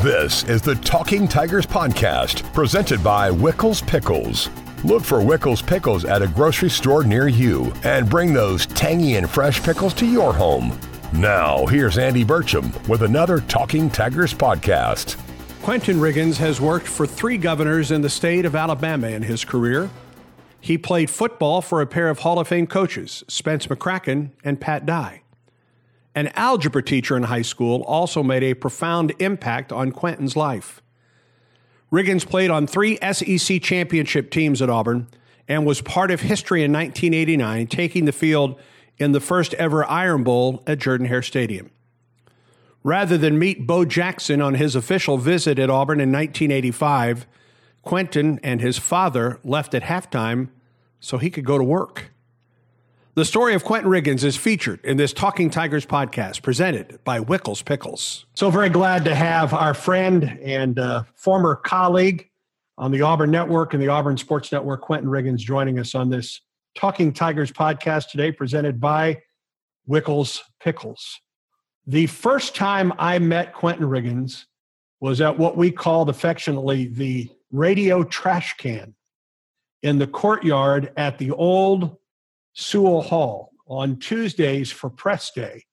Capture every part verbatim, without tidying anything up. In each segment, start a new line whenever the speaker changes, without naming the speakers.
This is the Talking Tigers podcast, presented by Wickles Pickles. Look for Wickles Pickles at a grocery store near you and bring those tangy and fresh pickles to your home. Now, here's Andy Burcham with another Talking Tigers podcast.
Quentin Riggins has worked for three governors in the state of Alabama in his career. He played football for a pair of Hall of Fame coaches, Spence McCracken and Pat Dye. An algebra teacher in high school also made a profound impact on Quentin's life. Riggins played on three S E C championship teams at Auburn and was part of history in nineteen eighty-nine, taking the field in the first ever Iron Bowl at Jordan-Hare Stadium. Rather than meet Bo Jackson on his official visit at Auburn in nineteen eighty-five, Quentin and his father left at halftime so he could go to work. The story of Quentin Riggins is featured in this Talking Tigers podcast presented by Wickles Pickles. So very glad to have our friend and uh, former colleague on the Auburn Network and the Auburn Sports Network, Quentin Riggins, joining us on this Talking Tigers podcast today presented by Wickles Pickles. The first time I met Quentin Riggins was at what we called affectionately the radio trash can in the courtyard at the old Sewell Hall on Tuesdays for press day.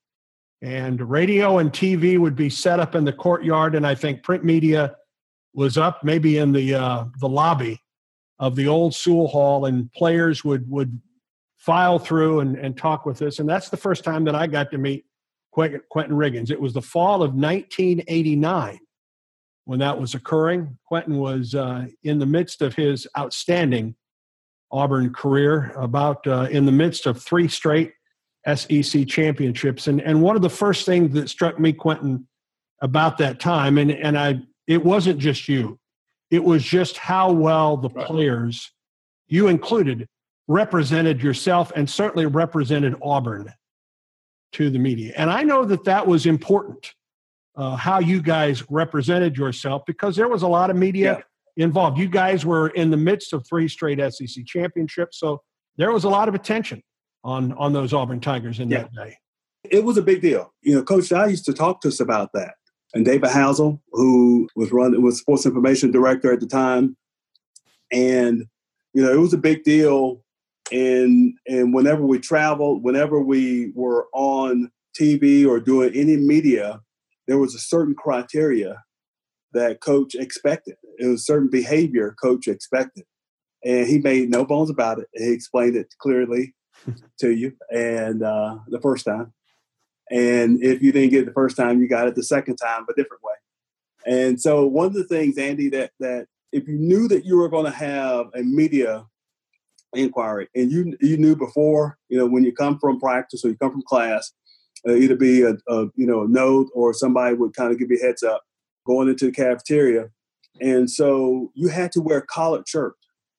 And radio and T V would be set up in the courtyard, and I think print media was up maybe in the uh, the lobby of the old Sewell Hall, and players would would file through and, and talk with us. And that's the first time that I got to meet Quentin Riggins. It was the fall of nineteen eighty-nine when that was occurring. Quentin was uh, in the midst of his outstanding Auburn career, about uh, in the midst of three straight S E C championships. And and one of the first things that struck me, Quentin, about that time, and, and I it wasn't just you, it was just how well the players, you included, represented yourself and certainly represented Auburn to the media. And I know that that was important, uh, how you guys represented yourself, because there was a lot of media yeah. involved. You guys were in the midst of three straight S E C championships, so there was a lot of attention on on those Auburn Tigers in yeah. that day.
It was a big deal. You know, Coach Dye used to talk to us about that. And David Housel, who was run was sports information director at the time, and you know, it was a big deal. And and whenever we traveled, whenever we were on T V or doing any media, there was a certain criteria that Coach expected. It was certain behavior Coach expected. And he made no bones about it. He explained it clearly to you and uh, the first time. And if you didn't get it the first time, you got it the second time, a different way. And so one of the things, Andy, that that if you knew that you were going to have a media inquiry, and you you knew before, you know, when you come from practice or you come from class, uh, either be a, a you know a note or somebody would kind of give you a heads up going into the cafeteria. And so you had to wear a collared shirt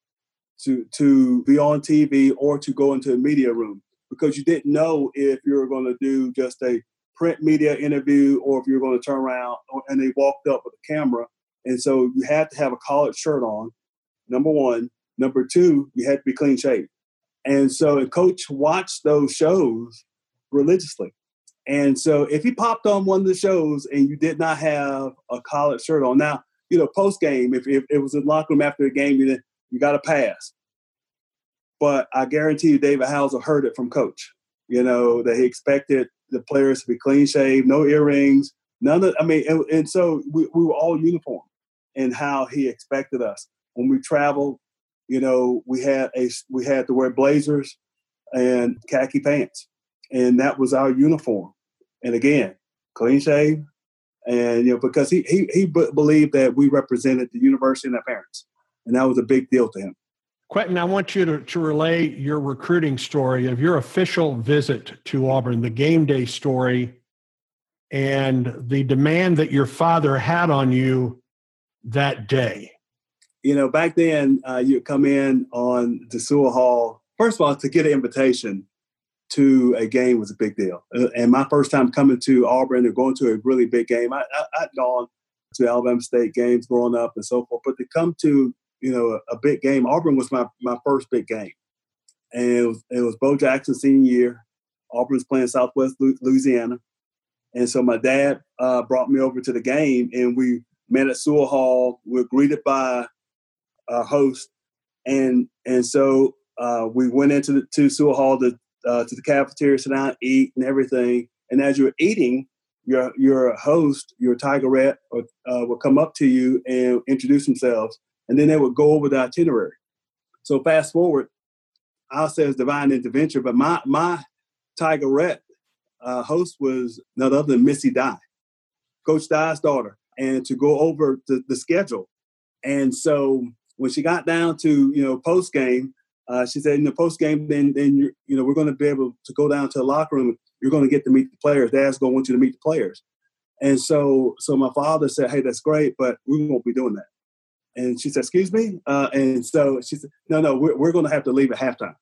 to to be on T V or to go into a media room, because you didn't know if you were going to do just a print media interview or if you were going to turn around and they walked up with a camera. And so you had to have a collared shirt on, number one. Number two, you had to be clean shaved. And so a Coach watched those shows religiously. And so if he popped on one of the shows and you did not have a collared shirt on, now, you know, post-game, if, if it was in the locker room after the game, you, you got to pass. But I guarantee you David Housel heard it from Coach, you know, that he expected the players to be clean-shaved, no earrings, none of – I mean, and, and so we, we were all uniform in how he expected us. When we traveled, you know, we had a we had to wear blazers and khaki pants, and that was our uniform. And again, clean shave, and you know, because he he he b- believed that we represented the university and their parents, and that was a big deal to him.
Quentin, I want you to, to relay your recruiting story of your official visit to Auburn, the game day story, and the demand that your father had on you that day.
You know, back then, uh, you'd come in on the Sewell Hall. First of all, to get an invitation to a game was a big deal. Uh, and my first time coming to Auburn and going to a really big game, I, I, I'd gone to Alabama State games growing up and so forth. But to come to, you know, a, a big game, Auburn was my, my first big game. And it was, it was Bo Jackson's senior year. Auburn was playing Southwest Louisiana. And so my dad uh, brought me over to the game, and we met at Sewell Hall. We were greeted by our host. And and so uh, we went into the, to Sewell Hall to, uh, to the cafeteria, sit down, eat and everything. And as you're eating, your your host, your Tigerette, or, uh, will come up to you and introduce themselves. And then they would go over the itinerary. So fast forward, I'll say it's divine intervention, but my my Tigerette uh, host was none other than Missy Dye, Coach Dye's daughter, and to go over the, the schedule. And so when she got down to, you know, post game, uh, she said, in the post game, then then you're, you know, we're going to be able to go down to the locker room. You're going to get to meet the players. Dad's going to want you to meet the players. And so so my father said, hey, that's great, but we won't be doing that. And she said, excuse me? Uh, and so she said, no, no, we're, we're going to have to leave at halftime.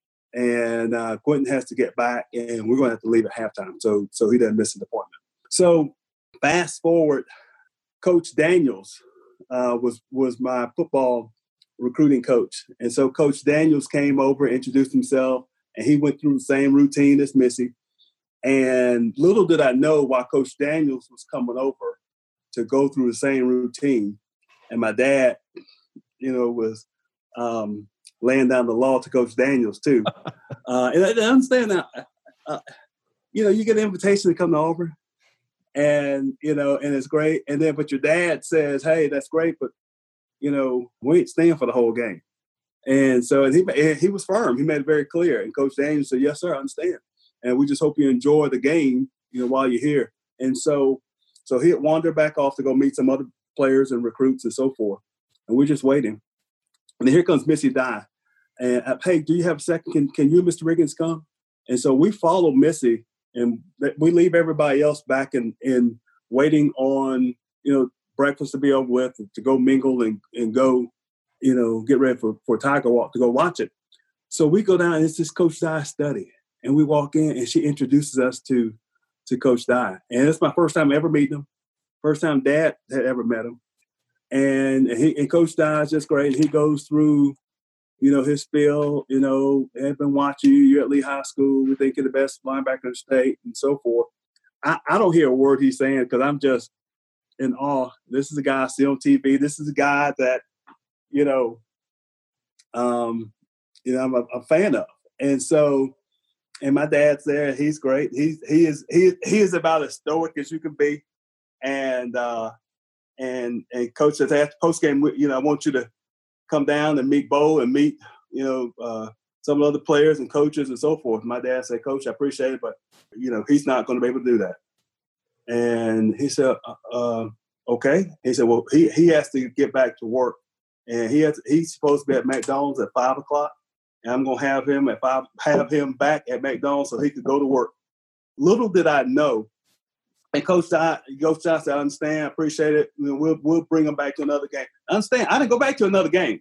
And uh, Quentin has to get back, and we're going to have to leave at halftime so so he doesn't miss an appointment. So fast forward, Coach Daniels uh, was was my football recruiting coach. And so Coach Daniels came over, introduced himself, and he went through the same routine as Missy. And little did I know why Coach Daniels was coming over to go through the same routine. And my dad, you know, was um, laying down the law to Coach Daniels too. Uh, and I, I understand that, uh, you know, you get an invitation to come to Auburn, and you know, and it's great. And then, but your dad says, "Hey, that's great, but you know, we ain't staying for the whole game." And so, and he and he was firm. He made it very clear. And Coach Daniels said, "Yes, sir, I understand. And we just hope you enjoy the game, you know, while you're here." And so, so he'd wander back off to go meet some other players and recruits and so forth. And we're just waiting. And then here comes Missy Dye. And, uh, hey, do you have a second? Can, can you and Mister Riggins come? And so we follow Missy, and we leave everybody else back in, in waiting on, you know, breakfast to be over with, to go mingle and, and go, you know, get ready for, for Tiger Walk to go watch it. So we go down, and it's this Coach Dye study. And we walk in, and she introduces us to, to Coach Dye. And it's my first time ever meeting him. First time Dad had ever met him. And he and Coach Dye is just great. He goes through, you know, his spiel, you know, I've been watching you. You're at Lee High School. We think you're the best linebacker in the state and so forth. I, I don't hear a word he's saying because I'm just in awe. This is a guy I see on T V. This is a guy that, you know, um, you know, I'm a, a fan of. And so, and my dad's there. He's great. He's he is he he is about as stoic as you can be. And uh, and and Coach says after post game, you know, I want you to come down and meet Bo and meet, you know, uh, some of the other players and coaches and so forth. My dad said, "Coach, I appreciate it, but you know, he's not going to be able to do that." And he said, uh, uh, "Okay." He said, "Well, he he has to get back to work, and he has he's supposed to be at McDonald's at five o'clock, and I'm going to have him at five, have him back at McDonald's so he could go to work." Little did I know. And Coach Dye, Coach Dye said, "I understand, I appreciate it. We'll we'll bring him back to another game." I understand. I didn't go back to another game.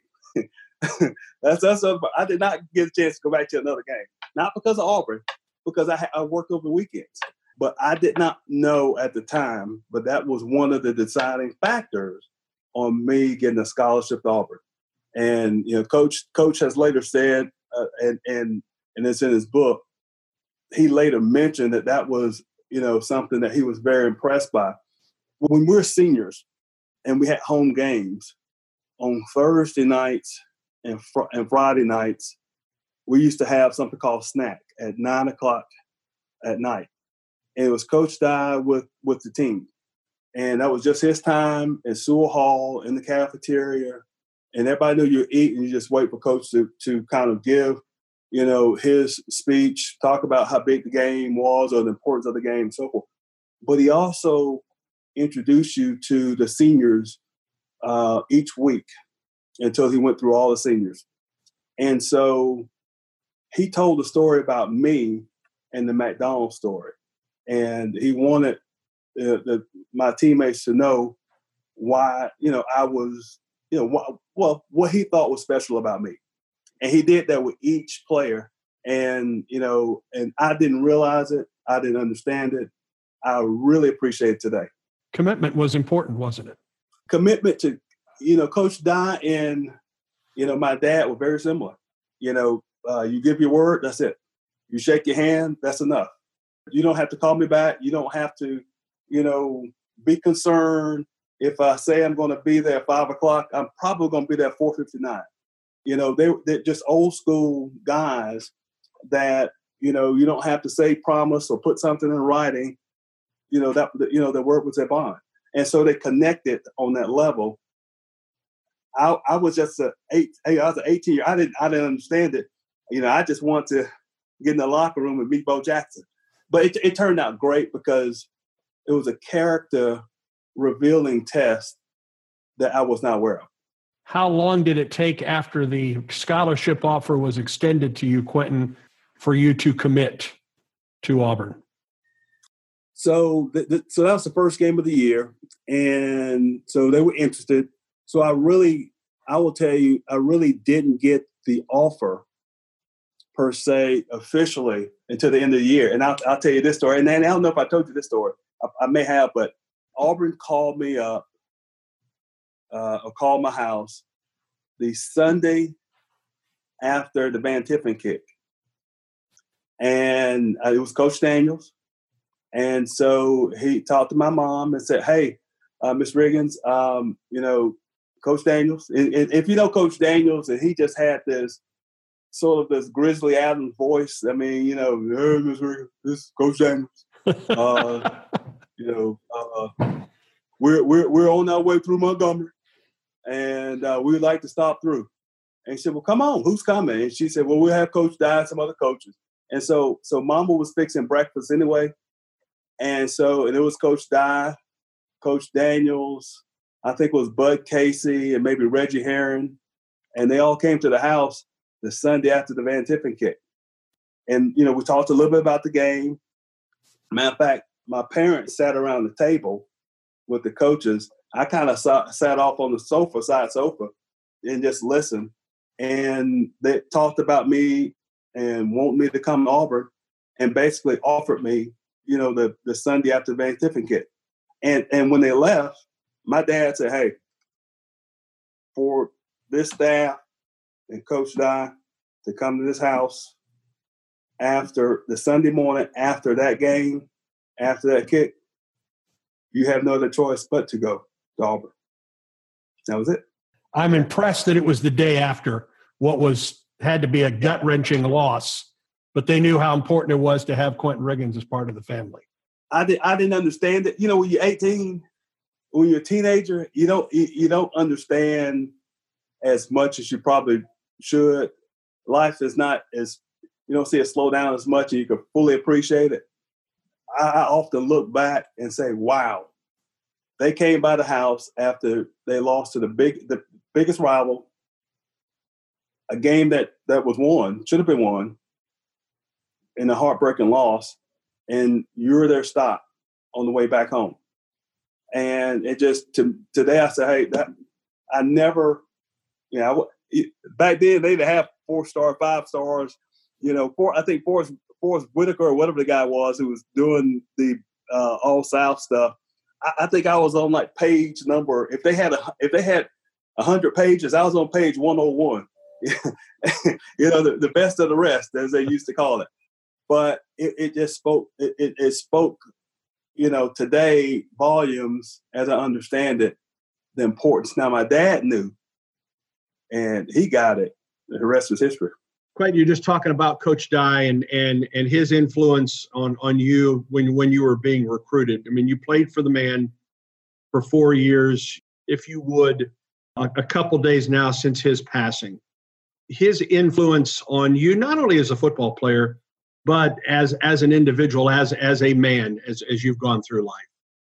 that's that's. A, I did not get a chance to go back to another game. Not because of Auburn, because I I worked over the weekends. But I did not know at the time. But that was one of the deciding factors on me getting a scholarship to Auburn. And you know, Coach Coach has later said, uh, and and and it's in his book. He later mentioned that that was, you know, something that he was very impressed by. When we're seniors and we had home games on Thursday nights and, fr- and Friday nights, we used to have something called snack at nine o'clock at night. And it was Coach Dye with, with the team. And that was just his time in Sewell Hall in the cafeteria. And everybody knew you're eating. You just wait for Coach to, to kind of give, you know, his speech, talk about how big the game was or the importance of the game and so forth. But he also introduced you to the seniors uh, each week until he went through all the seniors. And so he told a story about me and the McDonald's story. And he wanted uh, the, my teammates to know why, you know, I was, you know, wh- well, what he thought was special about me. And he did that with each player. And, you know, and I didn't realize it. I didn't understand it. I really appreciate it today.
Commitment was important, wasn't it?
Commitment to, you know, Coach Dye and, you know, my dad were very similar. You know, uh, you give your word, that's it. You shake your hand, that's enough. You don't have to call me back. You don't have to, you know, be concerned. if I say I'm going to be there at five o'clock, I'm probably going to be there at four fifty-nine. You know, they, they're just old school guys that, you know, you don't have to say promise or put something in writing. You know, that, you know, their word was their bond. And so they connected on that level. I, I was just a eight, I was an eighteen year. I didn't, I didn't understand it. You know, I just want to get in the locker room and meet Bo Jackson. But it, it turned out great because it was a character revealing test that I was not aware of.
How long did it take after the scholarship offer was extended to you, Quentin, for you to commit to Auburn?
So, th- th- so that was the first game of the year, and so they were interested. So I really, I will tell you, I really didn't get the offer per se officially until the end of the year. And I'll, I'll tell you this story. And then I don't know if I told you this story. I, I may have, but Auburn called me up uh, or called my house the Sunday after the Van Tiffin kick. And uh, it was Coach Daniels. And so he talked to my mom and said, hey, uh, Miss Riggins, um, you know, Coach Daniels, and, and if you know Coach Daniels, and he just had this sort of this Grizzly Adams voice. I mean, you know, hey, Miss Riggins, this is Coach Daniels. Uh, you know, uh, we're, we're, we're on our way through Montgomery, and uh, we'd like to stop through. And she said, well, come on, who's coming? And she said, well, we'll have Coach Dye and some other coaches. And so, so Mama was fixing breakfast anyway. And so, and it was Coach Dye, Coach Daniels, I think it was Bud Casey and maybe Reggie Herron. And they all came to the house the Sunday after the Van Tiffin kick. And, you know, we talked a little bit about the game. Matter of fact, my parents sat around the table with the coaches. I kind of sat off on the sofa, side sofa, and just listened. And they talked about me and want me to come to Auburn and basically offered me, you know, the, the Sunday after the Van Tiffin kick. And and when they left, my dad said, hey, for this staff and Coach Dye to come to this house after the Sunday morning, after that game, after that kick, you have no other choice but to go to Auburn. That was it.
I'm impressed that it was the day after what was had to be a gut-wrenching loss, but they knew how important it was to have Quentin Riggins as part of the family.
I, did, I didn't understand it. You know, when you're eighteen, when you're a teenager, you don't you, you don't understand as much as you probably should. Life is not as, you don't see it slow down as much and you can fully appreciate it. I, I often look back and say, wow, they came by the house after they lost to the big the biggest rival, a game that, that was won, should have been won, in a heartbreaking loss, and you're their stop on the way back home. And it just, to, today I say, hey, that I never, you know, back then they didn't have four star, five stars, you know, four, I think Forrest, Forrest Whitaker or whatever the guy was who was doing the uh, All South stuff. I, I think I was on like page number, if they had a, if they had a hundred pages, I was on page one oh one, you know, the, the best of the rest, as they used to call it. But it, it just spoke, it, it, it spoke, you know, today volumes, as I understand it, the importance. Now, my dad knew, and he got it. The rest is history.
Quentin, you're just talking about Coach Dye and and and his influence on on you when when you were being recruited. I mean, you played for the man for four years. If you would, a, a couple days now since his passing, his influence on you, not only as a football player, but as as an individual, as as a man, as as you've gone through life.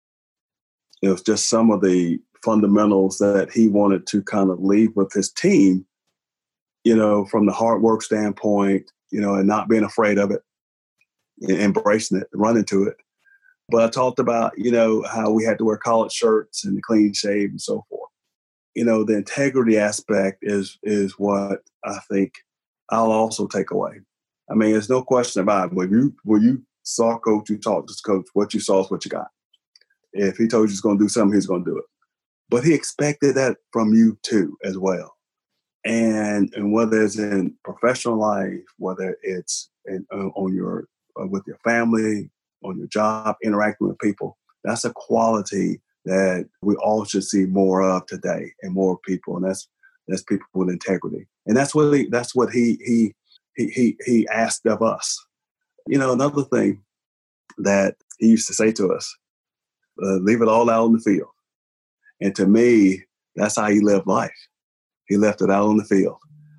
It was just some of the fundamentals that he wanted to kind of leave with his team, you know, from the hard work standpoint, you know, and not being afraid of it, embracing it, running to it. But I talked about, you know, how we had to wear collared shirts and clean shave and so forth. You know, the integrity aspect is is what I think I'll also take away. I mean, there's no question about it. When you when you saw coach, you talked to coach, what you saw is what you got. If he told you he's going to do something, he's going to do it. But he expected that from you too, as well. And and whether it's in professional life, whether it's in, uh, on your uh, with your family, on your job, interacting with people, that's a quality that we all should see more of today, and more people, and that's that's people with integrity, and that's what he, that's what he he he he he asked of us. You know, another thing that he used to say to us, uh, leave it all out on the field. And to me, that's how he lived life. He left it out on the field.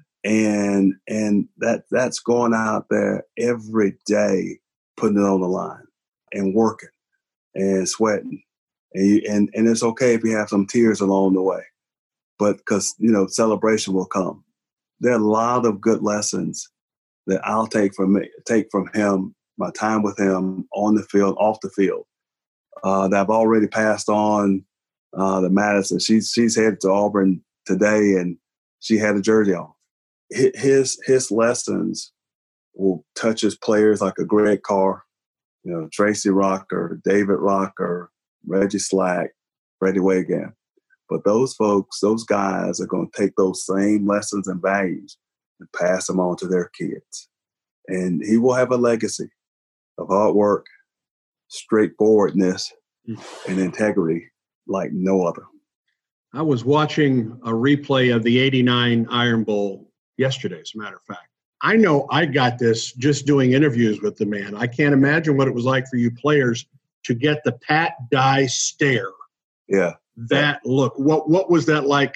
And and that that's going out there every day, putting it on the line and working and sweating. And, you, and, and it's okay if you have some tears along the way, but because, you know, celebration will come. There are a lot of good lessons that I'll take from me, take from him, my time with him on the field, off the field, uh, that I've already passed on uh, to Madison. She's she's headed to Auburn today, and she had a jersey on. His his lessons will touch his players like a Greg Carr, you know, Tracy Rocker, David Rocker, Reggie Slack, Freddie Wagan. But those folks, those guys are going to take those same lessons and values and pass them on to their kids. And he will have a legacy of hard work, straightforwardness, and integrity like no other.
I was watching a replay of the eighty-nine Iron Bowl yesterday, as a matter of fact. I know I got this just doing interviews with the man. I can't imagine what it was like for you players to get the Pat Dye stare.
Yeah.
That look. What what was that like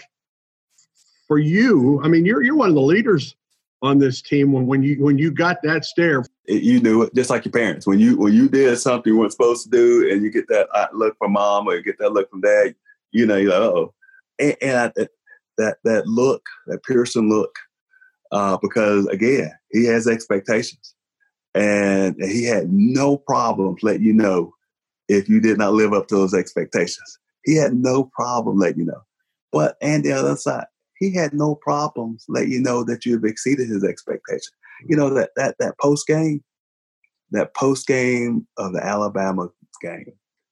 for you? I mean, you're you're one of the leaders on this team. When when you when you got that stare,
it, you knew it, just like your parents. When you when you did something you weren't supposed to do, and you get that look from mom or you get that look from dad, you know, you're like, oh, and, and I, that that look, that Pearson look, uh, because again, he has expectations, and, and he had no problem letting you know if you did not live up to those expectations. He had no problem letting you know. But, and the other side, he had no problems letting you know that you've exceeded his expectation. You know, that that that post game, that post game of the Alabama game,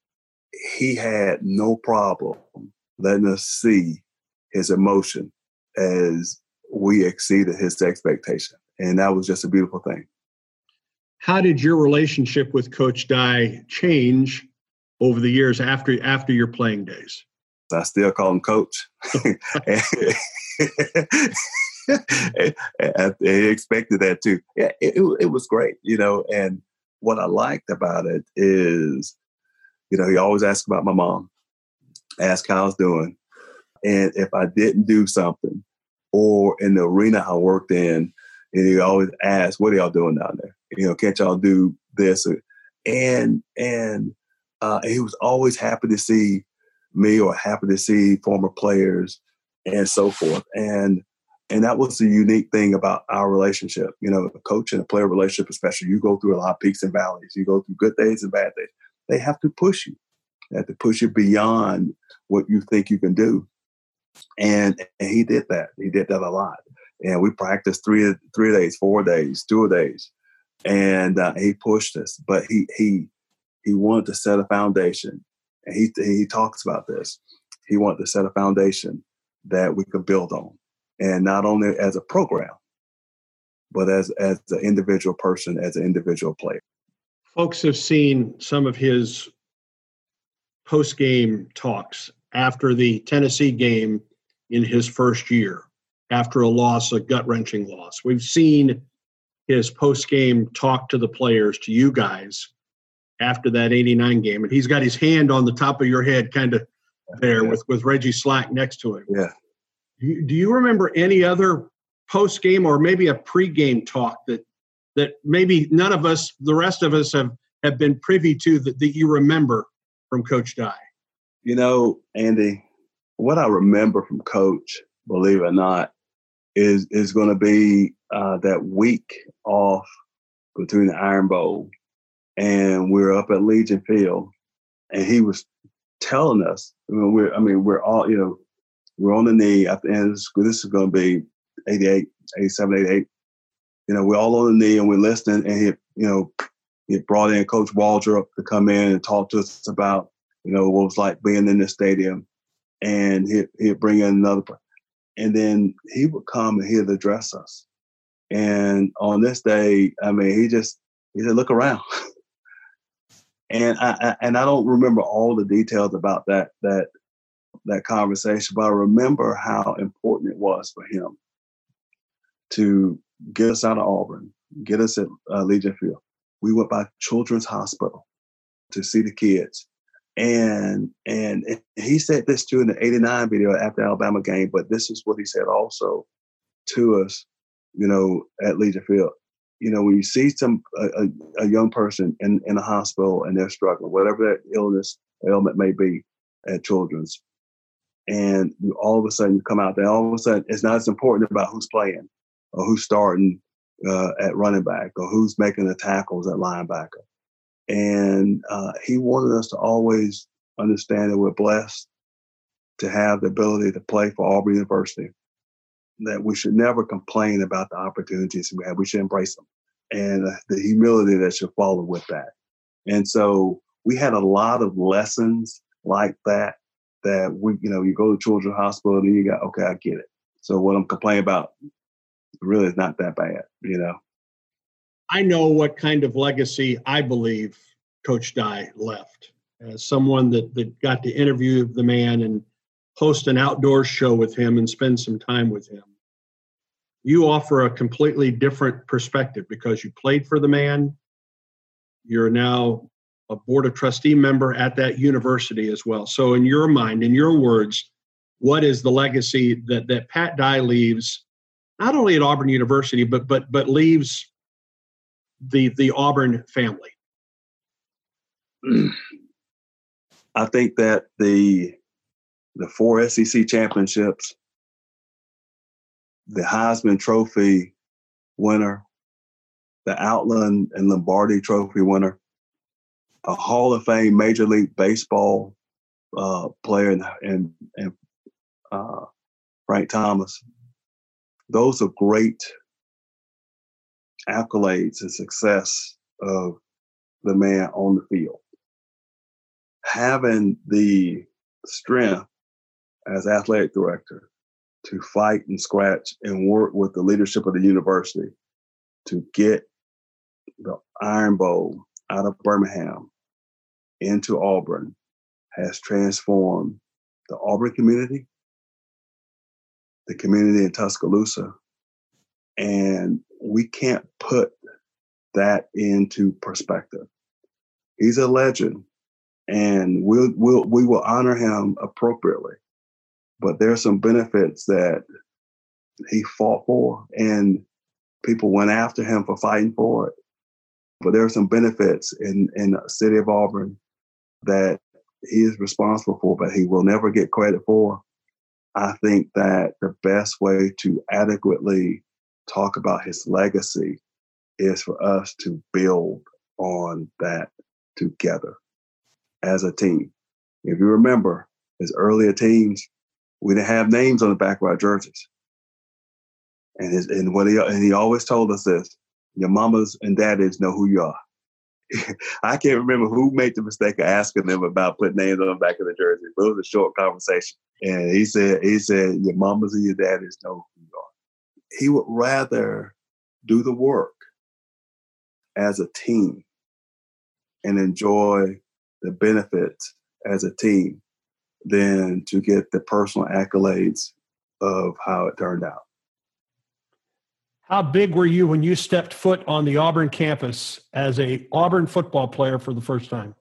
he had no problem letting us see his emotion as we exceeded his expectation. And that was just a beautiful thing.
How did your relationship with Coach Dye change over the years after after your playing days?
I still call him Coach. and, and he expected that too. Yeah, it, it was great, you know. And what I liked about it is, you know, he always asked about my mom, asked how I was doing. And if I didn't do something, or in the arena I worked in, and he always asked, what are y'all doing down there? You know, can't y'all do this? And, and, uh, he was always happy to see me or happy to see former players and so forth. And, and that was the unique thing about our relationship. You know, a coach and a player relationship, especially, you go through a lot of peaks and valleys. You go through good days and bad days. They have to push you. They have to push you beyond what you think you can do. And, and he did that. He did that a lot. And we practiced three three days, four days, two days, and uh, he pushed us. But he he he wanted to set a foundation, and he he talks about this. He wanted to set a foundation that we could build on, and not only as a program, but as as an individual person, as an individual player.
Folks have seen some of his post-game talks after the Tennessee game in his first year, after a loss, a gut-wrenching loss. We've seen his post-game talk to the players, to you guys, after that eighty-nine game. And he's got his hand on the top of your head kind of there, yeah, with, with Reggie Slack next to him.
Yeah.
Do you, do you remember any other post-game or maybe a pre-game talk that that maybe none of us, the rest of us, have, have been privy to that, that you remember from Coach Dye?
You know, Andy, what I remember from Coach, believe it or not, is is going to be uh, that week off between the Iron Bowl, and we're up at Legion Field, and he was telling us, I mean, we're, I mean, we're all, you know, we're on the knee at the end of the school. This is going to be eighty-eight, eighty-seven, eighty-eight. You know, we're all on the knee and we're listening, and he, you know, he brought in Coach Waldrop to come in and talk to us about, you know, what it was like being in the stadium, and he'd, he'd bring in another person. And then he would come and he'd address us. And on this day, I mean, he just, he said, look around. And I, I and I don't remember all the details about that that that conversation, but I remember how important it was for him to get us out of Auburn, get us at uh, Legion Field. We went by Children's Hospital to see the kids. And and he said this too in the eighty-nine video after the Alabama game, but this is what he said also to us, you know, at Legion Field. You know, when you see some a, a young person in, in a hospital and they're struggling, whatever that illness, ailment may be at Children's, and you all of a sudden you come out there, all of a sudden it's not as important about who's playing or who's starting uh, at running back or who's making the tackles at linebacker. And uh, he wanted us to always understand that we're blessed to have the ability to play for Auburn University, that we should never complain about the opportunities we have. We should embrace them and uh, the humility that should follow with that. And so we had a lot of lessons like that, that we, you know, you go to Children's Hospital and you got, okay, I get it. So what I'm complaining about really is not that bad, you know.
I know what kind of legacy I believe Coach Dye left. As someone that, that got to interview the man and host an outdoor show with him and spend some time with him, you offer a completely different perspective because you played for the man. You're now a board of trustee member at that university as well. So in your mind, in your words, what is the legacy that, that Pat Dye leaves, not only at Auburn University, but but but leaves the the Auburn family?
I think that the the four S E C championships, the Heisman Trophy winner, the Outland and Lombardi Trophy winner, a Hall of Fame Major League Baseball uh, player, and and, and uh, Frank Thomas. Those are great accolades and success of the man on the field. Having the strength as athletic director to fight and scratch and work with the leadership of the university to get the Iron Bowl out of Birmingham into Auburn has transformed the Auburn community, the community in Tuscaloosa, and we can't put that into perspective. He's a legend, and we'll, we'll, we will honor him appropriately. But there's some benefits that he fought for, and people went after him for fighting for it. But there are some benefits in, in the city of Auburn that he is responsible for, but he will never get credit for. I think that the best way to adequately talk about his legacy is for us to build on that together as a team. If you remember, his earlier teams, we didn't have names on the back of our jerseys. And his, and what he and he always told us this: your mamas and daddies know who you are. I can't remember who made the mistake of asking them about putting names on the back of the jersey. It was a short conversation. And he said, he said, your mamas and your daddies know who you are. He would rather do the work as a team and enjoy the benefits as a team than to get the personal accolades of how it turned out.
How big were you when you stepped foot on the Auburn campus as a Auburn football player for the first time?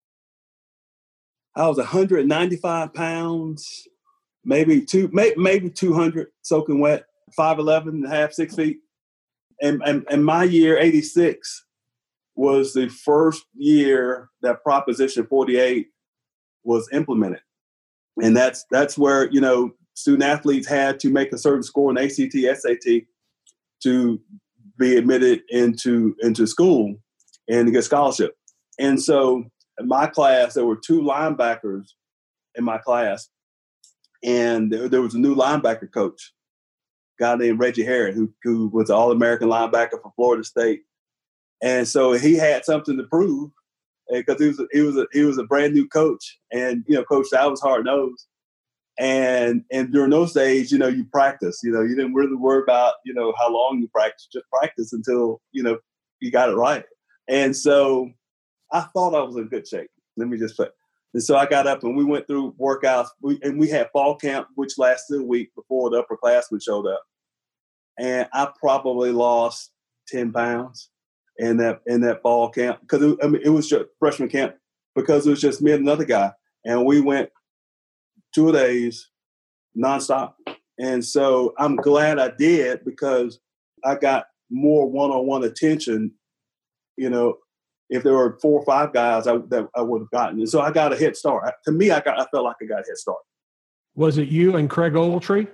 I was one hundred ninety-five pounds, maybe two, maybe, maybe two hundred, soaking wet, five eleven and a half, six feet. And, and, and my year, eighty-six, was the first year that Proposition forty-eight was implemented. And that's that's where, you know, student athletes had to make a certain score in A C T, S A T to be admitted into, into school and to get scholarship. And so in my class, there were two linebackers in my class. And there, there was a new linebacker coach, a guy named Reggie Harrod, who, who was an All-American linebacker for Florida State. And so he had something to prove because he was a, he was a, he was a brand new coach, and you know, Coach Dye was hard nosed. And and during those days, you know, you practice. You know, you didn't really worry about you know how long you practice. Just practice until you know you got it right. And so I thought I was in good shape. Let me just say. And so I got up and we went through workouts. We, and we had fall camp, which lasted a week before the upperclassmen showed up. And I probably lost ten pounds in that in that fall camp because it, I mean, it was just freshman camp because it was just me and another guy. And we went two days nonstop. And so I'm glad I did because I got more one-on-one attention, you know, if there were four or five guys I, that I would have gotten. And so I got a head start. To me, I got I felt like I got a head start.
Was it you and Craig Ogletree?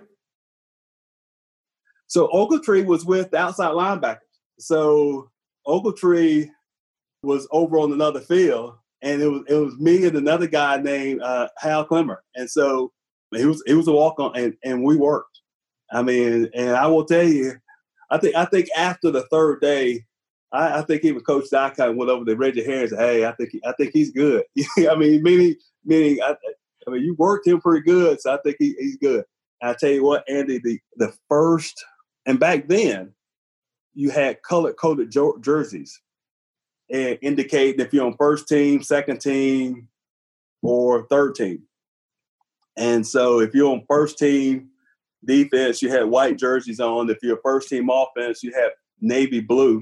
So Ogletree was with the outside linebackers. So Ogletree was over on another field, and it was it was me and another guy named uh, Hal Clemmer. And so he was he was a walk on, and, and we worked. I mean, and I will tell you, I think I think after the third day, I, I think even Coach Dye kind of went over to Reggie Harris and said, "Hey, I think I think he's good." I mean, meaning meaning I, I mean you worked him pretty good, so I think he, he's good. And I tell you what, Andy, the the first and back then, you had color coded jo- jerseys, and indicating if you're on first team, second team, or third team. And so if you're on first team defense, you had white jerseys on. If you're first team offense, you have navy blue.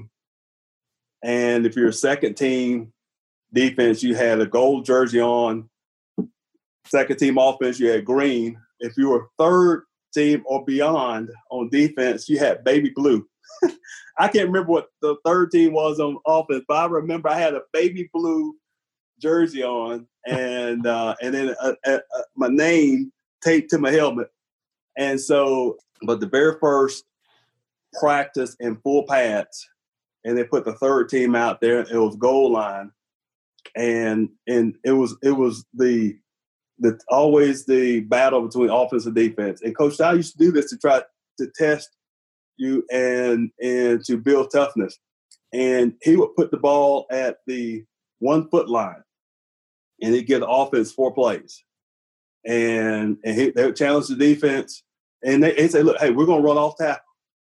And if you're second team defense, you had a gold jersey on. Second team offense, you had green. If you were third team or beyond on defense, you had baby blue. I can't remember what the third team was on offense, but I remember I had a baby blue jersey on, and uh, and then a, a, a, my name taped to my helmet. And so, but the very first practice in full pads, and they put the third team out there. It was goal line, and and it was it was the the always the battle between offense and defense. And Coach Dye used to do this to try to test you and and to build toughness. And he would put the ball at the one foot line, and he'd give the offense four plays. And and he, they would challenge the defense, and they he'd say, "Look, hey, we're gonna run off tackle,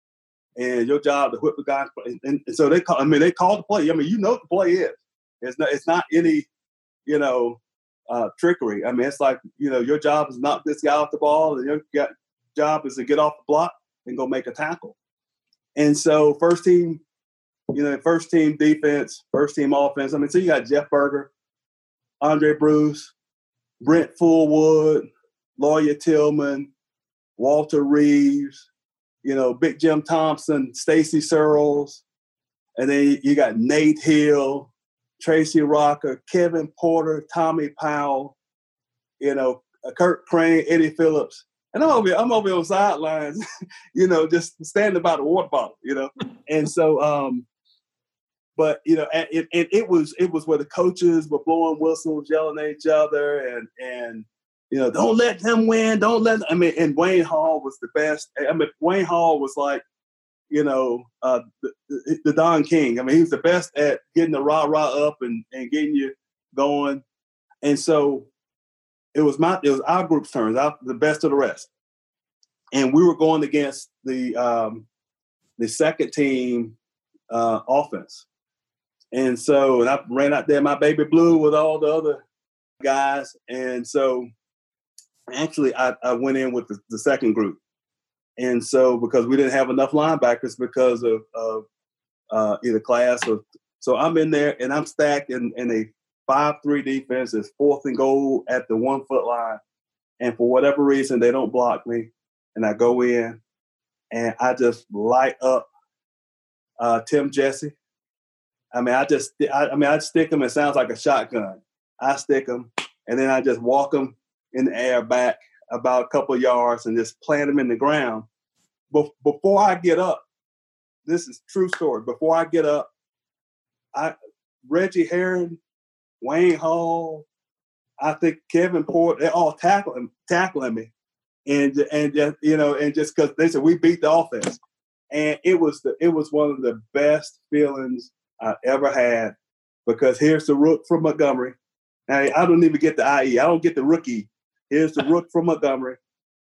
and your job to whip the guy." And, and, and so they call. I mean, they call the play. I mean, you know what the play is. It's not. It's not any, you know, uh, trickery. I mean, it's like, you know, your job is to knock this guy off the ball, and your job is to get off the block and go make a tackle. And so first team, you know, first team defense, first team offense. I mean, so you got Jeff Berger, Andre Bruce, Brent Fullwood, Lawyer Tillman, Walter Reeves, you know, Big Jim Thompson, Stacy Searles, and then you got Nate Hill, Tracy Rocker, Kevin Porter, Tommy Powell, you know, Kurt Crane, Eddie Phillips. And I'm over here, I'm over here on sidelines, you know, just standing by the water bottle, you know. And so, um, but, you know, it, it, it was it was where the coaches were blowing whistles, yelling at each other, and, and you know, don't let them win, don't let them. I mean, and Wayne Hall was the best. I mean, Wayne Hall was like, you know, uh, the, the, the Don King. I mean, he was the best at getting the rah-rah up and, and getting you going. And so it was my it was our group's turns, our, the best of the rest. And we were going against the um, the second team uh, offense. And so and I ran out there, my baby blue with all the other guys. And so actually I, I went in with the, the second group. And so because we didn't have enough linebackers because of, of uh, either class or so I'm in there and I'm stacked in, in a five three defense. It's fourth and goal at the one foot line. And for whatever reason, they don't block me. And I go in and I just light up uh, Tim Jesse. I mean, I just, I, I mean, I stick him. It sounds like a shotgun. I stick him and then I just walk him in the air back about a couple of yards and just plant him in the ground. Be- before I get up, this is true story. Before I get up, I Reggie Herring, Wayne Hall, I think Kevin Porter, they all tackling tackling me, and and just, you know, and just because they said we beat the offense, and it was the it was one of the best feelings I ever had, because here's the rook from Montgomery. Now, I don't even get the I E. I don't get the rookie. Here's the rook from Montgomery.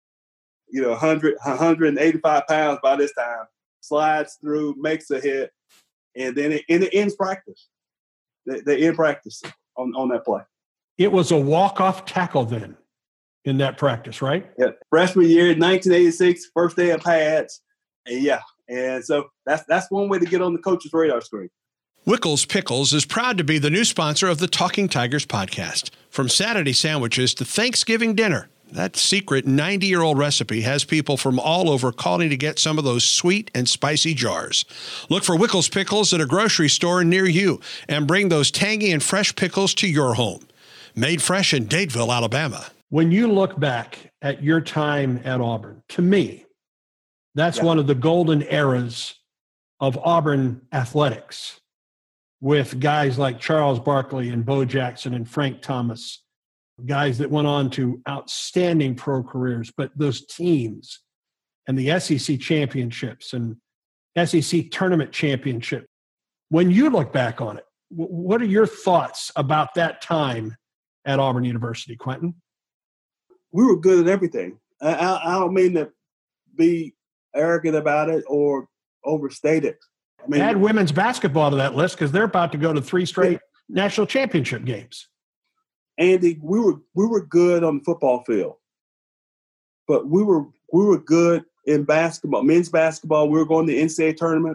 You know, one hundred, one hundred eighty-five pounds by this time. Slides through, makes a hit, and then it, and it ends practice. they, they in practice on, on that play.
It was a walk-off tackle then in that practice, right?
Yeah, freshman year, nineteen eighty-six, first day of pads, and yeah, and so that's that's one way to get on the coach's radar screen.
Wickles Pickles is proud to be the new sponsor of the Talking Tigers podcast. From Saturday sandwiches to Thanksgiving dinner, that secret ninety-year-old recipe has people from all over calling to get some of those sweet and spicy jars. Look for Wickles Pickles at a grocery store near you and bring those tangy and fresh pickles to your home. Made fresh in Dadeville, Alabama. When you look back at your time at Auburn, to me, that's yeah. one of the golden eras of Auburn athletics, with guys like Charles Barkley and Bo Jackson and Frank Thomas, guys that went on to outstanding pro careers, but those teams and the S E C championships and S E C tournament championship. When you look back on it, what are your thoughts about that time at Auburn University, Quentin?
We were good at everything. I, I, I don't mean to be arrogant about it or overstate it. I mean,
add women's basketball to that list because they're about to go to three straight yeah. national championship games.
Andy, we were we were good on the football field, but we were we were good in basketball, men's basketball. We were going to the N C double A tournament.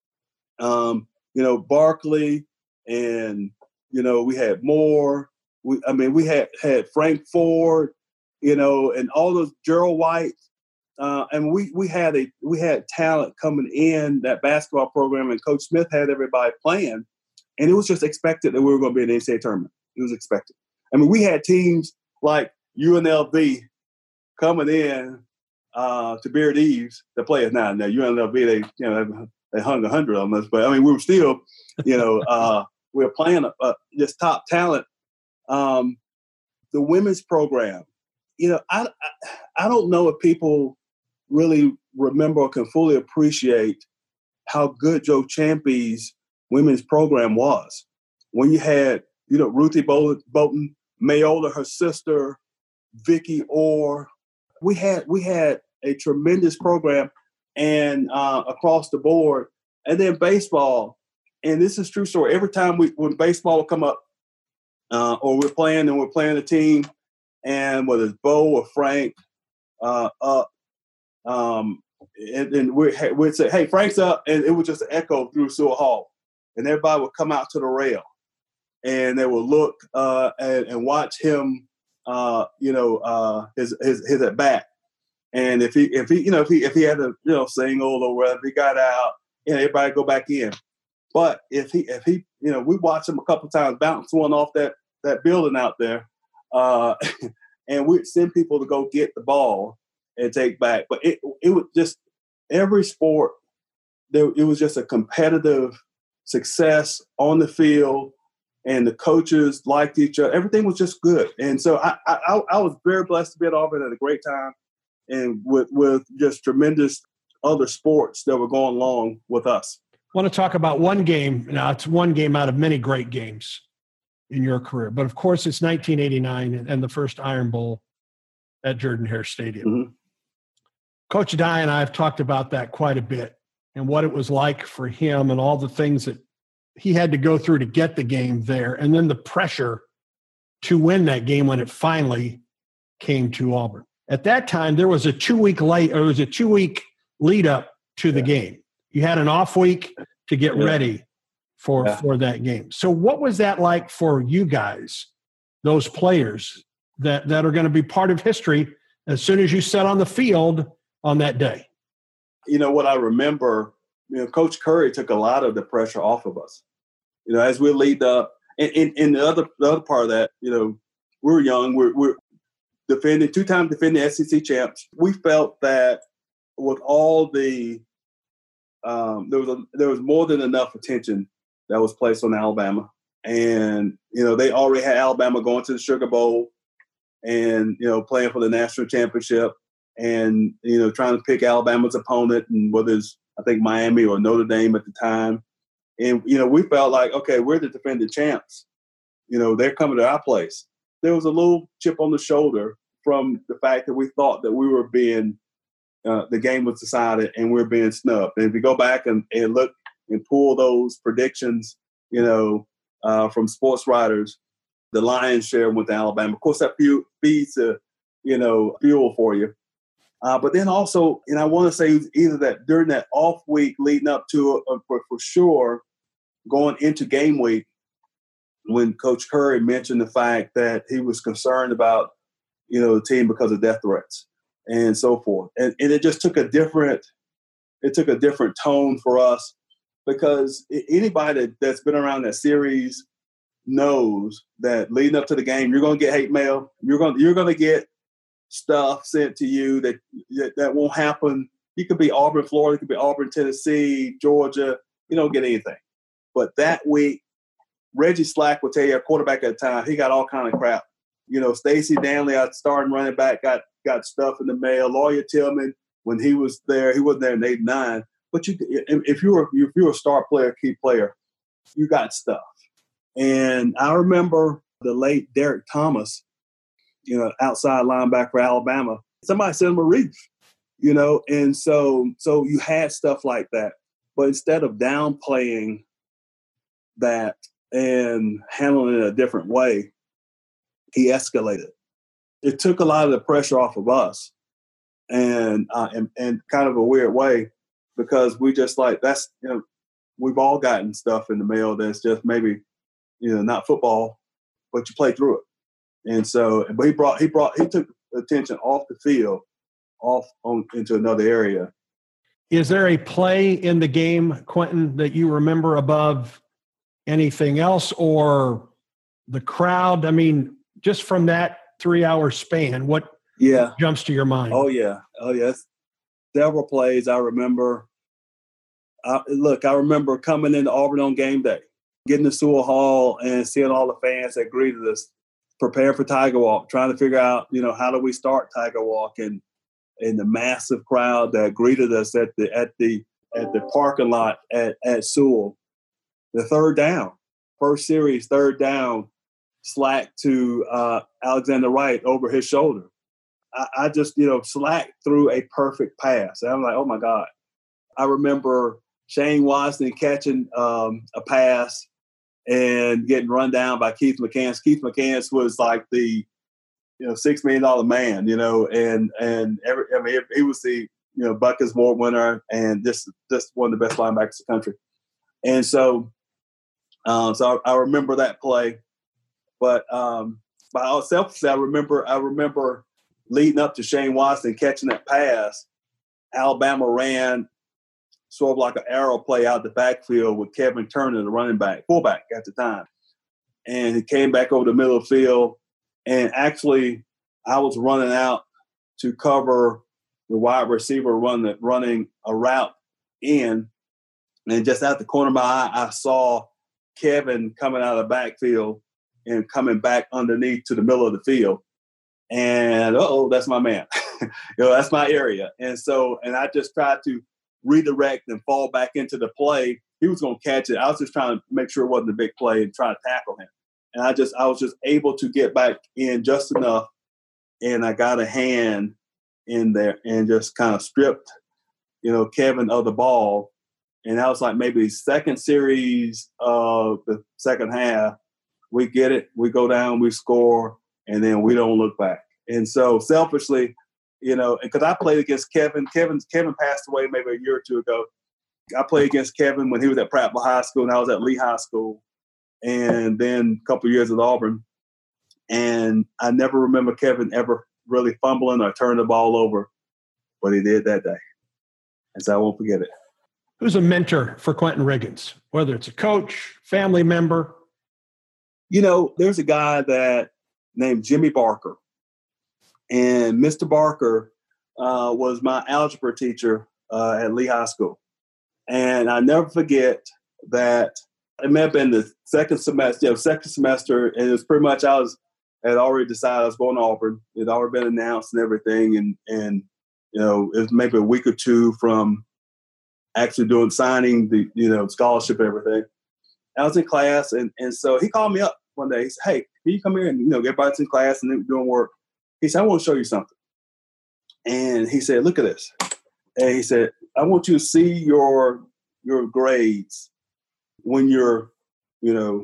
Um, you know, Barkley and you know we had Moore. We, I mean, we had had Frank Ford, you know, and all those Gerald White. Uh, and we we had a we had talent coming in that basketball program, and Coach Smith had everybody playing, and it was just expected that we were going to be in the N C double A tournament. It was expected. I mean, we had teams like U N L V coming in uh, to Beard Eves to play us now. Now U N L V they you know they hung a hundred on us, but I mean we were still you know uh, we were playing uh, just top talent. Um, the women's program, you know, I, I I don't know if people really remember or can fully appreciate how good Joe Champy's women's program was. When you had, you know, Ruthie Bolton, Mayola, her sister, Vicky Orr, we had we had a tremendous program, and uh, across the board. And then baseball, and this is true story. Every time we when baseball would come up, uh, or we're playing and we're playing a team, and whether it's Bo or Frank uh, up. Um, and, and we, we'd say, hey, Frank's up, and it would just echo through Sewell Hall. And everybody would come out to the rail, and they would look uh, and, and watch him, uh, you know, uh, his, his his at bat. And if he if he you know if he if he had a you know single or whether he got out, you know, everybody go back in. But if he if he you know we watched him a couple times bounce one off that that building out there, uh, and we'd send people to go get the ball and take back. But it it was just every sport. There, it was just a competitive success on the field, and the coaches liked each other. Everything was just good, and so I I, I was very blessed to be at Auburn at a great time, and with with just tremendous other sports that were going along with us.
I want to talk about one game. Now, it's one game out of many great games in your career, but of course, it's nineteen eighty-nine and the first Iron Bowl at Jordan-Hare Stadium. Mm-hmm. Coach Dye and I have talked about that quite a bit and what it was like for him and all the things that he had to go through to get the game there, and then the pressure to win that game when it finally came to Auburn. At that time, there was a two-week late, or it was a two-week lead up to the yeah. game. You had an off week to get yeah. ready for, yeah. for that game. So what was that like for you guys, those players that, that are going to be part of history as soon as you set on the field on that day?
You know, what I remember, you know, Coach Curry took a lot of the pressure off of us. You know, as we lead up, and, and, and the other the other part of that, you know, we're young, we're we're defending two-time defending S E C champs. We felt that with all the um, there was a, there was more than enough attention that was placed on Alabama, and you know they already had Alabama going to the Sugar Bowl, and you know playing for the national championship. And, you know, trying to pick Alabama's opponent, and whether it's, I think, Miami or Notre Dame at the time. And, you know, we felt like, okay, we're the defending champs. You know, they're coming to our place. There was a little chip on the shoulder from the fact that we thought that we were being, uh, the game was decided and we were being snubbed. And if you go back and, and look and pull those predictions, you know, uh, from sports writers, the lion's share went to Alabama. Of course, that feeds the, you know, fuel for you. Uh, but then also, and I want to say either that during that off week leading up to, uh, for, for sure, going into game week, when Coach Curry mentioned the fact that he was concerned about, you know, the team because of death threats and so forth. And, and it just took a different, it took a different tone for us, because anybody that, that's been around that series knows that leading up to the game, you're going to get hate mail. You're going you're going to get stuff sent to you that, that that won't happen. You could be Auburn, Florida. It could be Auburn, Tennessee, Georgia. You don't get anything. But that week, Reggie Slack will tell you, a quarterback at the time, he got all kind of crap. You know, Stacy Danley, our starting running back, got got stuff in the mail. Lawyer Tillman, when he was there, he wasn't there in eighty-nine. But you, if you were if you were a star player, key player, you got stuff. And I remember the late Derek Thomas, you know, outside linebacker for Alabama. Somebody sent him a wreath, you know, and so so you had stuff like that. But instead of downplaying that and handling it a different way, he escalated. It took a lot of the pressure off of us, and uh, and and kind of a weird way, because we just like, that's, you know, we've all gotten stuff in the mail that's just maybe, you know, not football, but you play through it. And so, but he brought, he brought, he took attention off the field, off on into another area.
Is there a play in the game, Quentin, that you remember above anything else, or the crowd? I mean, just from that three-hour span, what
yeah
jumps to your mind?
Oh yeah, oh yes, several plays I remember. I, look, I remember coming into Auburn on game day, getting to Sewell Hall and seeing all the fans that greeted us, prepare for Tiger Walk, trying to figure out, you know, how do we start Tiger Walk, and and the massive crowd that greeted us at the at the at the parking lot at, at Sewell. The third down, first series, third down, Slack to uh, Alexander Wright over his shoulder. I, I just, you know, Slack threw a perfect pass. And I'm like, oh my God. I remember Shane Watson catching um, a pass and getting run down by Keith McCants. Keith McCants was like the, you know, six million dollar man, you know, and and every, I mean, he was the, you know, Buckets Award winner and just just one of the best linebackers in the country. And so, um, so I, I remember that play. But um, by all selfishly, I remember I remember leading up to Shane Watson catching that pass. Alabama ran sort of like an arrow play out the backfield with Kevin Turner, the running back, fullback at the time. And he came back over the middle of the field. And actually, I was running out to cover the wide receiver run, running a route in. And just out the corner of my eye, I saw Kevin coming out of the backfield and coming back underneath to the middle of the field. And, uh-oh, that's my man. you know, that's my area. And so, and I just tried to redirect and fall back into the play. He was going to catch it. I was just trying to make sure it wasn't a big play and try to tackle him. And I just, I was just able to get back in just enough. And I got a hand in there and just kind of stripped, you know, Kevin of the ball. And that was like maybe second series of the second half. We get it. We go down, we score, and then we don't look back. And so selfishly, you know, because I played against Kevin. Kevin Kevin passed away maybe a year or two ago. I played against Kevin when he was at Prattville High School and I was at Lee High School. And then a couple of years at Auburn. And I never remember Kevin ever really fumbling or turning the ball over, but he did that day. And so I won't forget it.
Who's a mentor for Quentin Riggins, whether it's a coach, family member?
You know, there's a guy that named Jimmy Barker. And Mister Barker uh, was my algebra teacher uh, at Lee High School. And I never forget that it may have been the second semester, you know, second semester, and it was pretty much I was had already decided I was going to Auburn. It had already been announced and everything, and and you know, it was maybe a week or two from actually doing signing the you know scholarship and everything. I was in class, and and so he called me up one day. He said, "Hey, can you come here?" And you know, everybody's in class and they're doing work. He said, "I want to show you something." And he said, "Look at this." And he said, "I want you to see your your grades when you're, you know,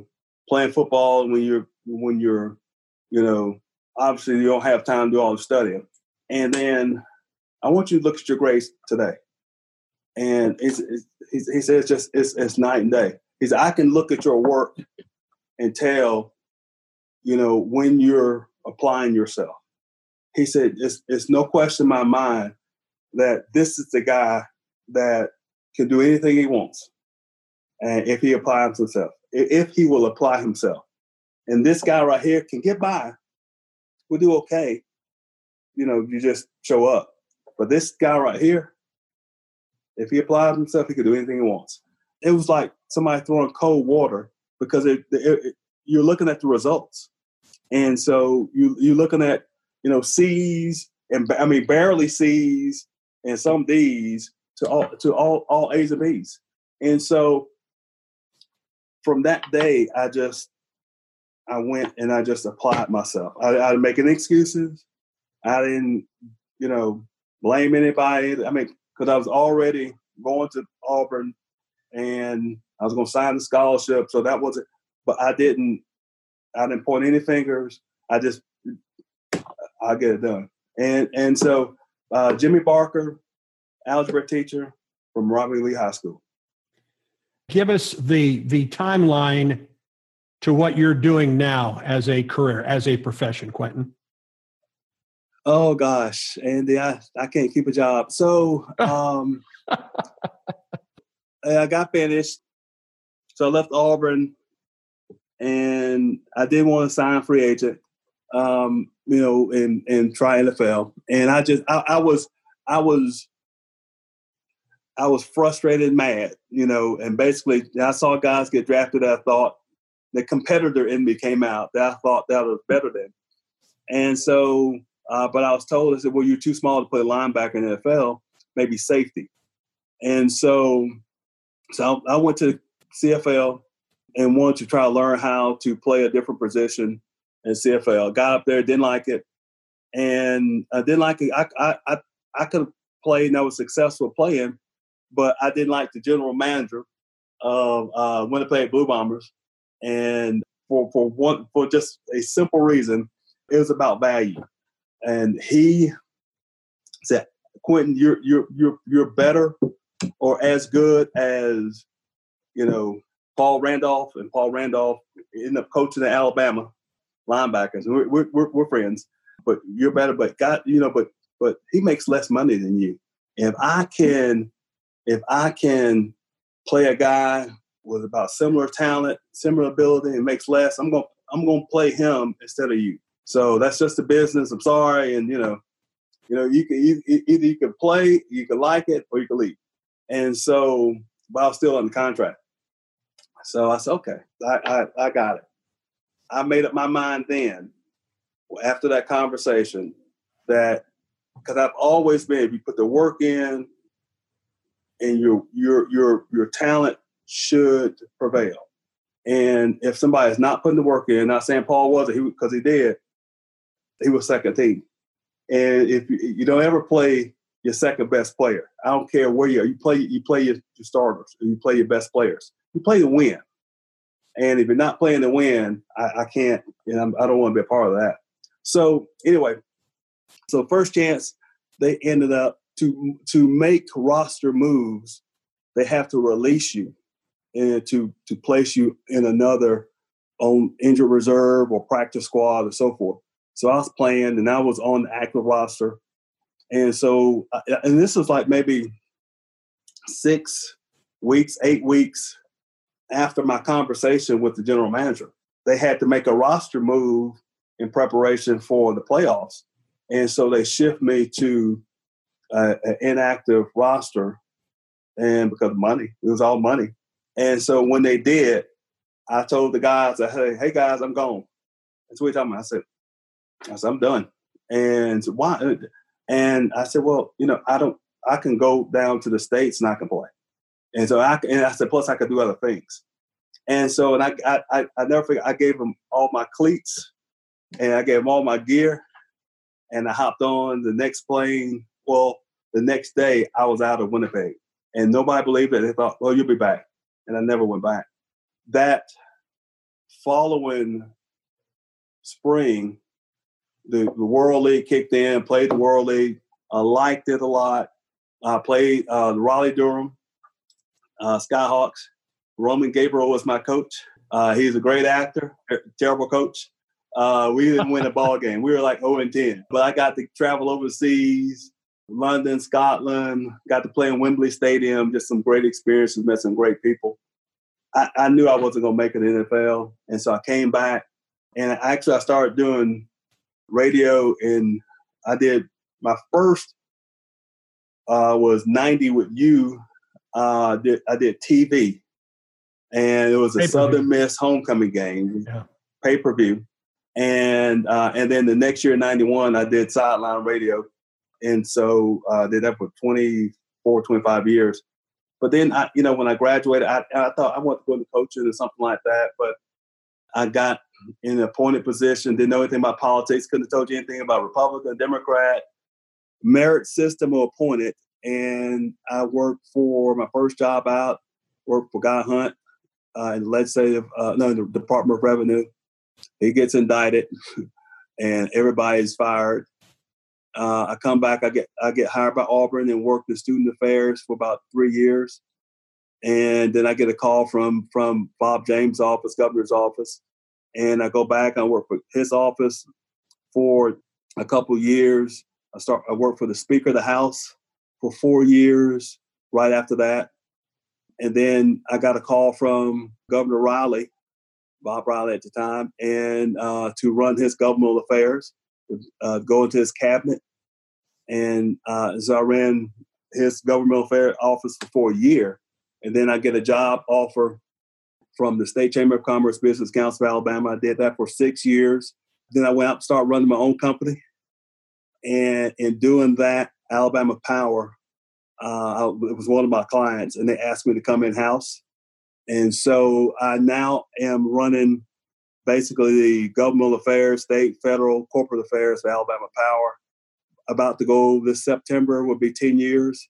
playing football when you're when you're, you know, obviously you don't have time to do all the studying. And then I want you to look at your grades today. And it's, it's, he says it's just it's, it's night and day. He said, I can look at your work and tell, you know, when you're applying yourself. He said, it's, it's no question in my mind that this is the guy that can do anything he wants. And if he applies himself, if he will apply himself. And this guy right here can get by. We'll do okay. You know, you just show up. But this guy right here, if he applies himself, he can do anything he wants. It was like somebody throwing cold water because it, it, it, you're looking at the results. And so you, you're looking at, you know, C's and I mean, barely C's and some D's to all, to all, all A's and B's. And so from that day, I just, I went and I just applied myself. I, I didn't make any excuses. I didn't, you know, blame anybody. I mean, because I was already going to Auburn and I was going to sign the scholarship. So that wasn't, but I didn't, I didn't point any fingers. I just, I'll get it done. And and so uh, Jimmy Barker, algebra teacher from Robert E. Lee High School.
Give us the the timeline to what you're doing now as a career, as a profession, Quentin.
Oh gosh, Andy, I, I can't keep a job. So um, I got finished. So I left Auburn, and I did want to sign free agent, um, you know, and and try N F L. And I just I, I was I was I was frustrated, and mad, you know, and basically I saw guys get drafted that I thought the competitor in me came out that I thought that was better than. And so, uh, but I was told, I said, well, you're too small to play linebacker in the N F L, maybe safety. And so, so I went to C F L and wanted to try to learn how to play a different position in C F L. Got up there, didn't like it. And I didn't like it. I, I, I, I could have played and I was successful playing, but I didn't like the general manager of uh, Winnipeg Blue Bombers. And for, for one, for just a simple reason, it was about value. And he said, Quentin, you're, you're, you're, you're better or as good as, you know, Paul Randolph, and Paul Randolph ended up coaching at Alabama linebackers. We're, we're, we're, we're friends, but you're better, but God, you know, but, but he makes less money than you. If I can, if I can play a guy with about similar talent, similar ability, and makes less, I'm going to, I'm going to play him instead of you. So that's just the business. I'm sorry. And, you know, you know, you can you, either you can play, you can like it, or you can leave. And so, but I was still under contract. So I said, okay, I, I, I got it. I made up my mind then, after that conversation, that because I've always been, if you put the work in, and your your your your talent should prevail. And if somebody is not putting the work in, not saying Paul wasn't, he because he did, he was second team. And if you, you don't ever play your second best player, I don't care where you are, you play you play your, your starters, or you play your best players. You play to win. And if you're not playing to win, I, I can't, and I'm, I don't want to be a part of that. So anyway, so first chance, they ended up to to make roster moves, they have to release you and to to place you in another on injured reserve or practice squad or so forth. So I was playing and I was on the active roster. And so, and this was like maybe six weeks, eight weeks after my conversation with the general manager. They had to make a roster move in preparation for the playoffs. And so they shift me to uh, an inactive roster, and because of money, it was all money. And so when they did, I told the guys, hey, hey guys, I'm gone. That's what you're talking about. I said, I said, I'm done. And so why? And I said, well, you know, I don't, I can go down to the States and I can play. And so I, and I said, plus I could do other things. And so, and I, I, I, I never forget, I gave them all my cleats and I gave them all my gear, and I hopped on the next plane. Well, the next day I was out of Winnipeg, and nobody believed it. They thought, well, you'll be back. And I never went back. That following spring, the, the World League kicked in, played the World League. I liked it a lot. I played uh, the Raleigh-Durham uh, Skyhawks. Roman Gabriel was my coach. Uh, he's a great actor, terrible coach. Uh, we didn't win a ball game. We were like oh and ten. But I got to travel overseas, London, Scotland, got to play in Wembley Stadium, just some great experiences, met some great people. I, I knew I wasn't going to make it in the N F L. And so I came back, and actually I started doing radio, and I did my first uh, was ninety with you. Uh, did, I did T V, and it was a pay-per-view. Southern Miss homecoming game, yeah. pay-per-view. And uh, and then the next year, ninety-one, I did sideline radio. And so I uh, did that for twenty-four, twenty-five years. But then, I, you know, when I graduated, I, I thought I wanted to go into coaching or something like that. But I got in an appointed position, didn't know anything about politics, couldn't have told you anything about Republican, Democrat, merit system or appointed. And I worked for my first job out, worked for Guy Hunt uh, in the legislative, uh, no, the Department of Revenue. He gets indicted and everybody's fired. Uh, I come back, I get I get hired by Auburn and worked in student affairs for about three years. And then I get a call from from Bob James' office, governor's office. And I go back, I work for his office for a couple of years. I start I worked for the Speaker of the House for four years right after that. And then I got a call from Governor Riley, Bob Riley at the time, and uh, to run his governmental affairs, uh, go into his cabinet. And uh, so I ran his governmental affairs office for a year. And then I get a job offer from the State Chamber of Commerce Business Council of Alabama. I did that for six years. Then I went out and started running my own company. And in doing that, Alabama Power, uh, it was one of my clients, and they asked me to come in-house. And so I now am running basically the governmental affairs, state, federal, corporate affairs for Alabama Power. About to go this September will be ten years.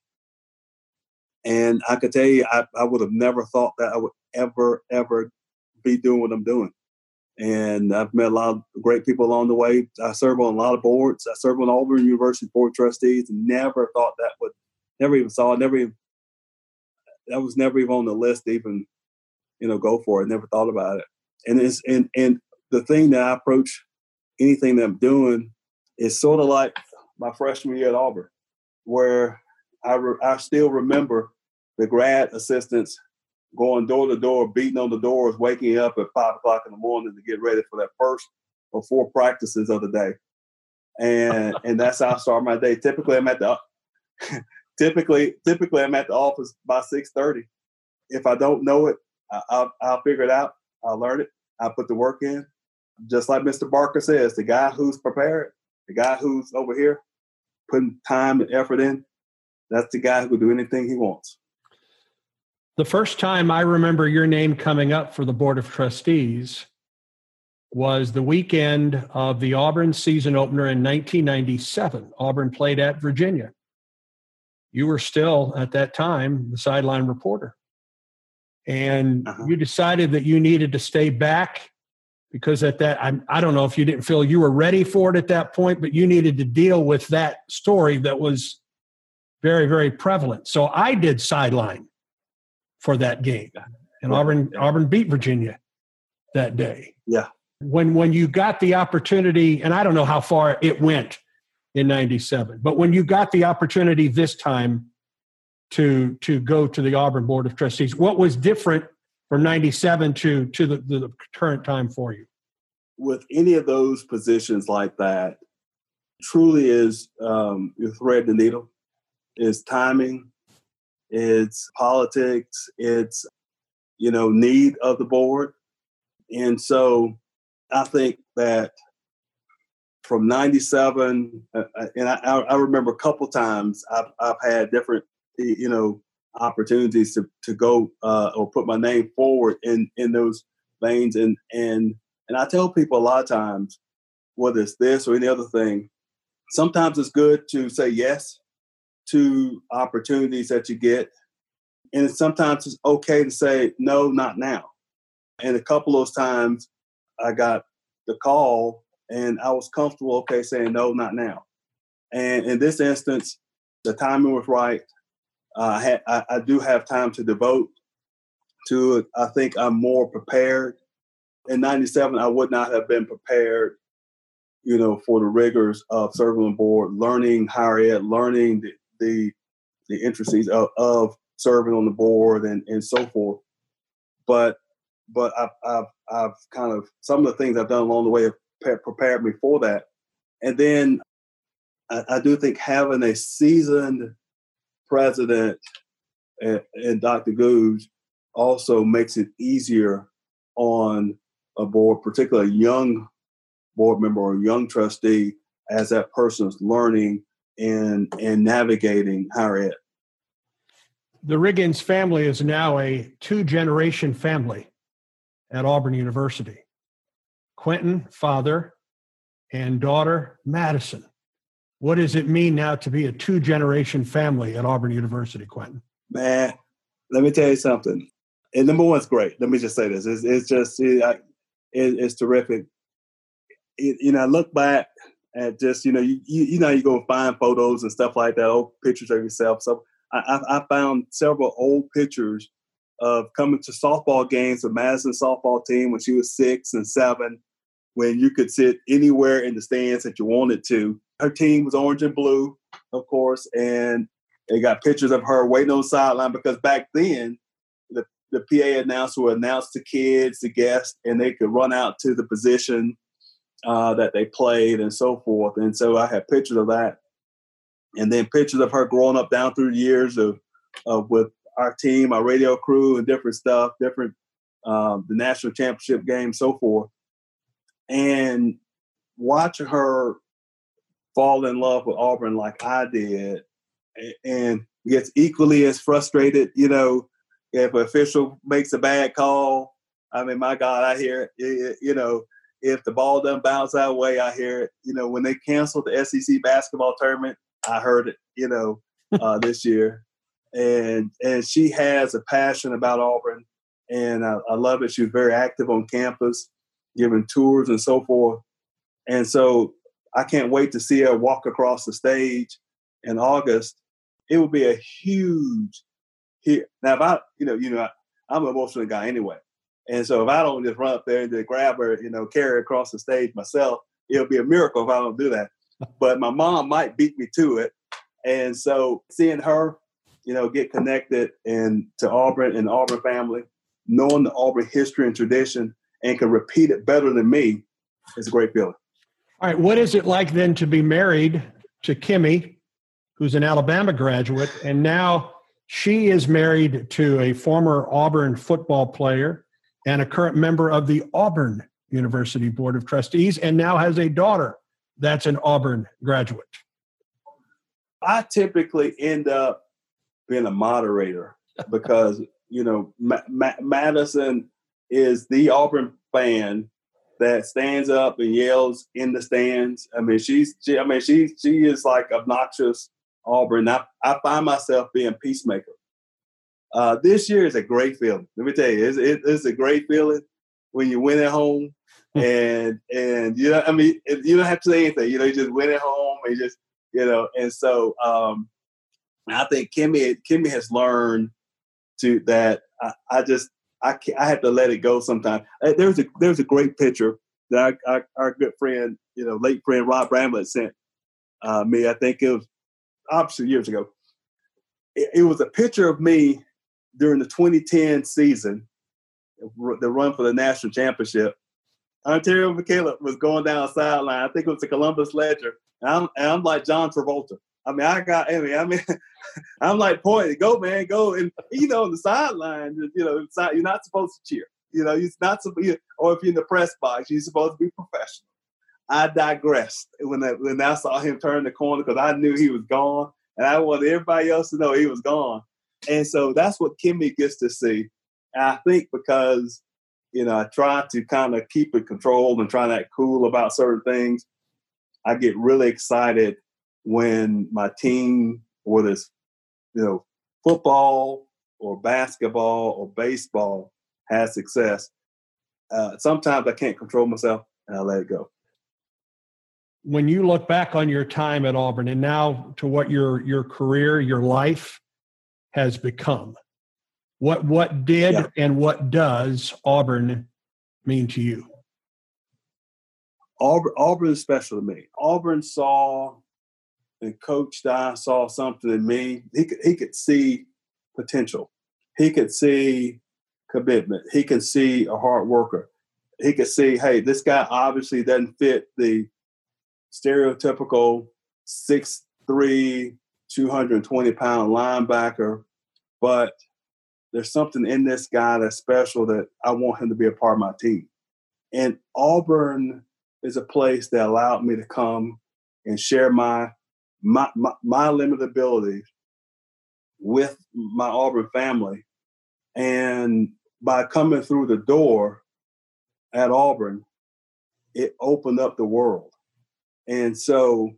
And I could tell you, I, I would have never thought that I would ever, ever be doing what I'm doing. And I've met a lot of great people along the way. I serve on a lot of boards. I serve on Auburn University Board of Trustees. Never thought that would, never even saw it, never even, that was never even on the list to even, you know, go for it. Never thought about it. And it's, and, and the thing that I approach anything that I'm doing is sort of like my freshman year at Auburn, where I, re, I still remember the grad assistants going door to door, beating on the doors, waking up at five o'clock in the morning to get ready for that first or four practices of the day. And and that's how I start my day. Typically, I'm at the typically typically I'm at the office by six thirty. If I don't know it, I, I'll, I'll figure it out. I'll learn it. I'll put the work in. Just like Mister Barker says, the guy who's prepared, the guy who's over here putting time and effort in, that's the guy who will do anything he wants.
The first time I remember your name coming up for the Board of Trustees was the weekend of the Auburn season opener in nineteen ninety-seven. Auburn played at Virginia. You were still, at that time, the sideline reporter. And uh-huh. you decided that you needed to stay back because at that, I, I don't know if you didn't feel you were ready for it at that point, but you needed to deal with that story that was very, very prevalent. So I did sideline for that game. And Auburn Auburn beat Virginia that day.
Yeah.
When when you got the opportunity, and I don't know how far it went in ninety-seven, but when you got the opportunity this time to to go to the Auburn Board of Trustees, what was different from ninety-seven to, to the, the current time for you?
With any of those positions like that, truly is um, you thread the needle. It's timing. It's politics, it's, you know, need of the board. And so I think that from ninety-seven, uh, and I, I remember a couple times I've, I've had different, you know, opportunities to, to go uh, or put my name forward in, in those veins. And, and, and I tell people a lot of times, whether it's this or any other thing, sometimes it's good to say yes to opportunities that you get. And sometimes it's okay to say, no, not now. And a couple of those times I got the call and I was comfortable, okay, saying no, not now. And in this instance, the timing was right. Uh, I, had, I, I do have time to devote to it. I think I'm more prepared. In ninety-seven, I would not have been prepared, you know, for the rigors of serving on board, learning higher ed, learning the the, the intricacies of, of serving on the board and, and so forth. But but I've, I've, I've kind of, some of the things I've done along the way have pre- prepared me for that. And then I, I do think having a seasoned president and, and Doctor Goode also makes it easier on a board, particularly a young board member or a young trustee, as that person is learning and, and navigating higher ed.
The Riggins family is now a two-generation family at Auburn University. Quentin, father, and daughter, Madison. What does it mean now to be a two-generation family at Auburn University, Quentin?
Man, let me tell you something. And number one, it's great. Let me just say this. It's, it's just, it, I, it, it's terrific. It, you know, I look back at just, you know, you, you, you know, you go find photos and stuff like that, old pictures of yourself. So I, I, I found several old pictures of coming to softball games with Madison's softball team when she was six and seven, when you could sit anywhere in the stands that you wanted to. Her team was orange and blue, of course, and they got pictures of her waiting on the sideline because back then the, the P A announcer would announce the kids, the guests, and they could run out to the position uh, that they played and so forth. And so I had pictures of that. And then pictures of her growing up down through the years of, of with our team, our radio crew, and different stuff, different um, the national championship game, so forth. And watching her fall in love with Auburn like I did, and gets equally as frustrated, you know, if an official makes a bad call. I mean, my God, I hear it. You know, if the ball doesn't bounce our way, I hear it. You know, when they canceled the S E C basketball tournament, I heard it, you know, uh, this year. And and she has a passion about Auburn, and I, I love it. She was very active on campus, giving tours and so forth. And so I can't wait to see her walk across the stage in August. It will be a huge hit. Now, if I, you know, you know, I, I'm an emotional guy anyway. And so if I don't just run up there and just grab her, you know, carry her across the stage myself, it'll be a miracle if I don't do that. But my mom might beat me to it. And so seeing her, you know, get connected and to Auburn and the Auburn family, knowing the Auburn history and tradition, and can repeat it better than me, is a great feeling.
All right. What is it like then to be married to Kimmy, who's an Alabama graduate, and now she is married to a former Auburn football player and a current member of the Auburn University Board of Trustees, and now has a daughter that's an Auburn graduate?
I typically end up being a moderator because, you know, Ma- Ma- Madison is the Auburn fan that stands up and yells in the stands. I mean, she's, she, I mean, she, she is like obnoxious Auburn. I, I find myself being peacemaker. Uh, this year is a great feeling. Let me tell you, it's, it, it's a great feeling when you win at home, and and you know, I mean, it, you don't have to say anything. You know, you just win at home, and just, you know, and so um, I think Kimmy Kimmy has learned to that. I, I just I can't, I have to let it go sometimes. There's a there's a great picture that our, our, our good friend, you know, late friend Rob Bramlett sent uh, me. I think it was obviously years ago. It, it was a picture of me during the twenty ten season, the run for the national championship. Ontario McCaleb was going down the sideline. I think it was the Columbus Ledger. And I'm, and I'm like John Travolta. I mean, I got, I mean, I mean, I'm like, pointing, go, man, go. And, you know, on the sideline, you know, you're not supposed to cheer. You know, you're not supposed, or if you're in the press box, you're supposed to be professional. I digressed when I, when I saw him turn the corner because I knew he was gone. And I wanted everybody else to know he was gone. And so that's what Kimmy gets to see. And I think because, you know, I try to kind of keep it controlled and try to act cool about certain things, I get really excited when my team, whether it's, you know, football or basketball or baseball, has success. uh, sometimes I can't control myself and I let it go.
When you look back on your time at Auburn and now to what your your career, your life has become, what what did
Yeah.
and what does Auburn mean to you?
Auburn, Auburn is special to me. Auburn saw and Coach Dye saw something in me. He could he could see potential. He could see commitment. He could see a hard worker. He could see, hey, this guy obviously doesn't fit the stereotypical six three, two hundred twenty pound linebacker, but there's something in this guy that's special that I want him to be a part of my team. And Auburn is a place that allowed me to come and share my my my, my limited abilities with my Auburn family. And by coming through the door at Auburn, it opened up the world. And so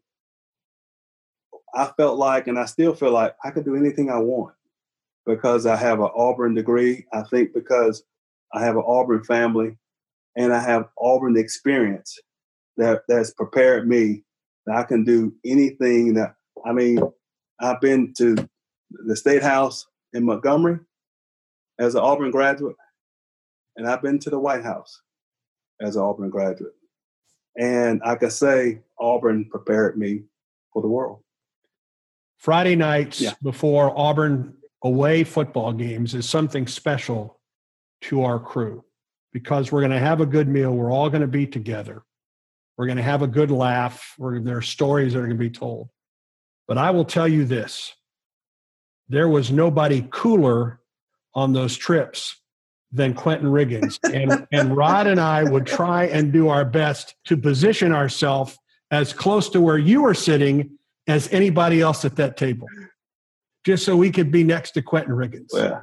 I felt like, and I still feel like, I could do anything I want because I have an Auburn degree. I think because I have an Auburn family and I have Auburn experience that that's prepared me that I can do anything that, I mean, I've been to the State House in Montgomery as an Auburn graduate, and I've been to the White House as an Auburn graduate. And I can say Auburn prepared me for the world.
Friday nights
yeah.
before Auburn away football games is something special to our crew because we're going to have a good meal. We're all going to be together. We're going to have a good laugh. We're, there are stories that are going to be told. But I will tell you this. There was nobody cooler on those trips than Quentin Riggins. And, and Rod and I would try and do our best to position ourselves as close to where you were sitting as anybody else at that table, just so we could be next to Quentin Riggins.
Well,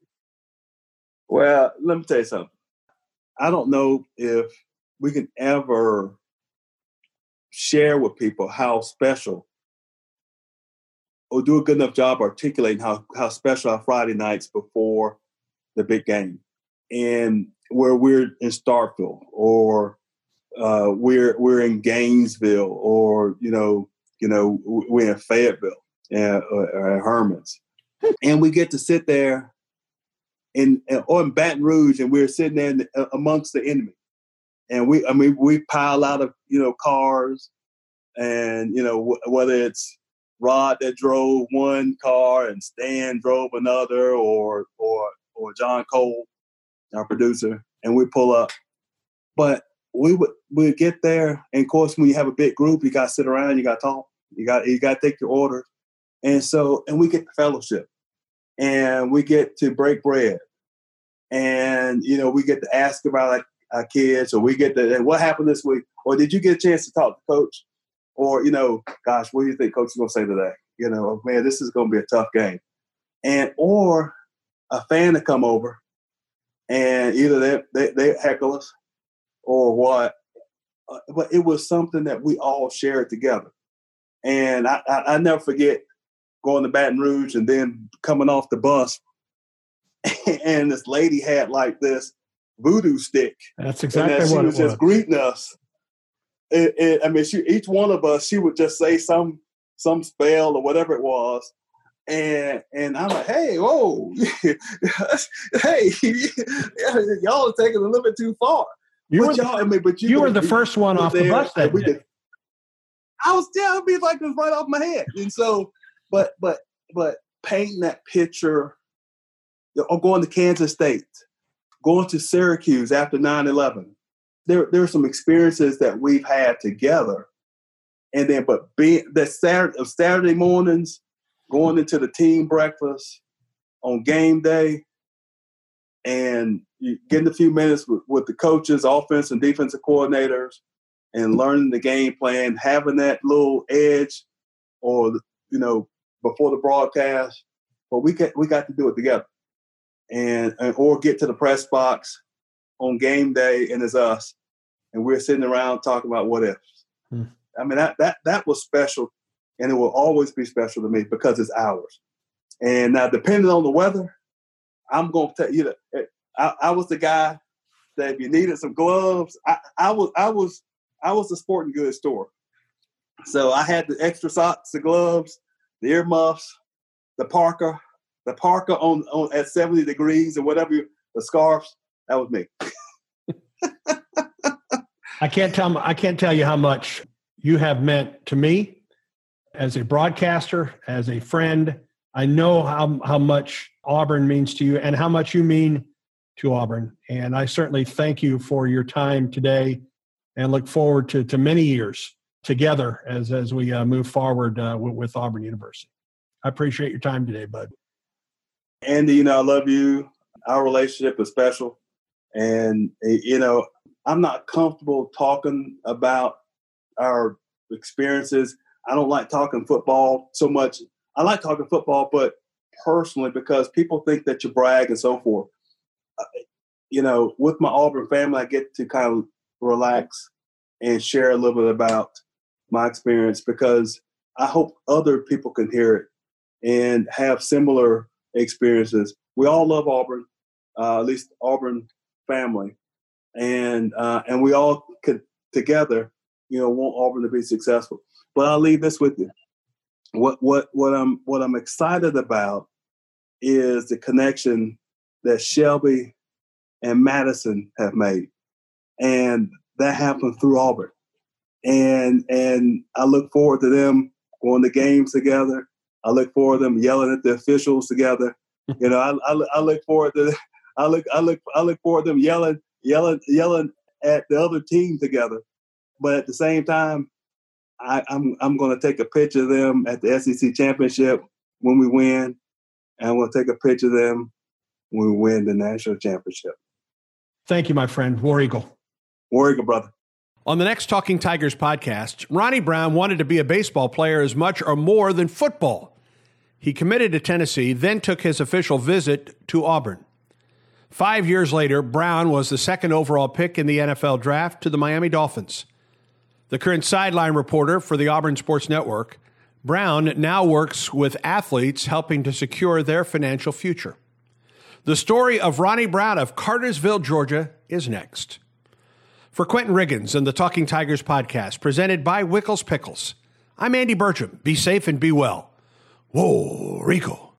well, let me tell you something. I don't know if we can ever share with people how special or do a good enough job articulating how, how special our Friday nights before the big game. And where we're in Starkville or uh, we're we're in Gainesville or, you know, you know, we're in Fayetteville uh, or, or at Herman's. And we get to sit there in, or in Baton Rouge and we're sitting there in, uh, amongst the enemy. And we, I mean, we pile out of, you know, cars and, you know, w- whether it's Rod that drove one car and Stan drove another or, or, or John Cole, our producer, and we pull up. But we would we get there, and of course, when you have a big group, you got to sit around, you got to talk, you got you got to take your orders, and so and we get the fellowship, and we get to break bread, and you know we get to ask about like our kids, or we get to and what happened this week, or did you get a chance to talk to Coach, or you know, gosh, what do you think Coach is going to say today? You know, man, this is going to be a tough game, and or a fan to come over. And either they, they, they heckle us or what. Uh, but it was something that we all shared together. And I, I, I never forget going to Baton Rouge and then coming off the bus. And this lady had like this voodoo stick.
That's exactly
and that
what
she was
it was.
just greeting us. It, it, I mean, she, each one of us, she would just say some some spell or whatever it was. And and I'm like, hey, whoa, hey, y'all are taking it a little bit too far.
You
but
were
y'all,
the,
I mean, but you,
you were the first one off the bus that
we
day.
Could, I was, yeah, I'd be like this right off my head. And so, but but but painting that picture, or going to Kansas State, going to Syracuse after nine eleven, there there are some experiences that we've had together, and then but being that Saturday of Saturday mornings. Going into the team breakfast on game day and you getting a few minutes with, with the coaches, offense and defensive coordinators, and learning the game plan, having that little edge or, you know, before the broadcast. But we got, we got to do it together and, and or get to the press box on game day and it's us. And we're sitting around talking about what ifs. Hmm. I mean, that, that, that was special. And it will always be special to me because it's ours. And now, depending on the weather, I'm going to tell you that I, I was the guy that if you needed some gloves, I, I was I was I was a sporting goods store. So I had the extra socks, the gloves, the earmuffs, the parka, the parka on, on at seventy degrees or whatever, the scarves. That was me.
I can't tell I can't tell you how much you have meant to me as a broadcaster, as a friend. I know how how much Auburn means to you and how much you mean to Auburn. And I certainly thank you for your time today and look forward to, to many years together as, as we uh, move forward uh, with, with Auburn University. I appreciate your time today, bud.
Andy, you know, I love you. Our relationship is special. And, you know, I'm not comfortable talking about our experiences. I don't like talking football so much. I like talking football, but personally, because people think that you brag and so forth. Uh, you know, with my Auburn family, I get to kind of relax and share a little bit about my experience because I hope other people can hear it and have similar experiences. We all love Auburn, uh, at least Auburn family, and uh, and we all could together, you know, want Auburn to be successful. But I'll leave this with you. What what what I'm what I'm excited about is the connection that Shelby and Madison have made, and that happened through Auburn. And and I look forward to them going to games together. I look forward to them yelling at the officials together. You know, I, I, I look forward to I look I look I look forward to them yelling yelling yelling at the other team together. But at the same time, I, I'm I'm going to take a picture of them at the S E C championship when we win, and I'm going to take a picture of them when we win the national championship.
Thank you, my friend. War Eagle.
War Eagle, brother.
On the next Talking Tigers podcast, Ronnie Brown wanted to be a baseball player as much or more than football. He committed to Tennessee, then took his official visit to Auburn. Five years later, Brown was the second overall pick in the N F L draft to the Miami Dolphins. The current sideline reporter for the Auburn Sports Network, Brown now works with athletes helping to secure their financial future. The story of Ronnie Brown of Cartersville, Georgia, is next. For Quentin Riggins and the Talking Tigers podcast, presented by Wickles Pickles, I'm Andy Bertram. Be safe and be well. Whoa, Rico.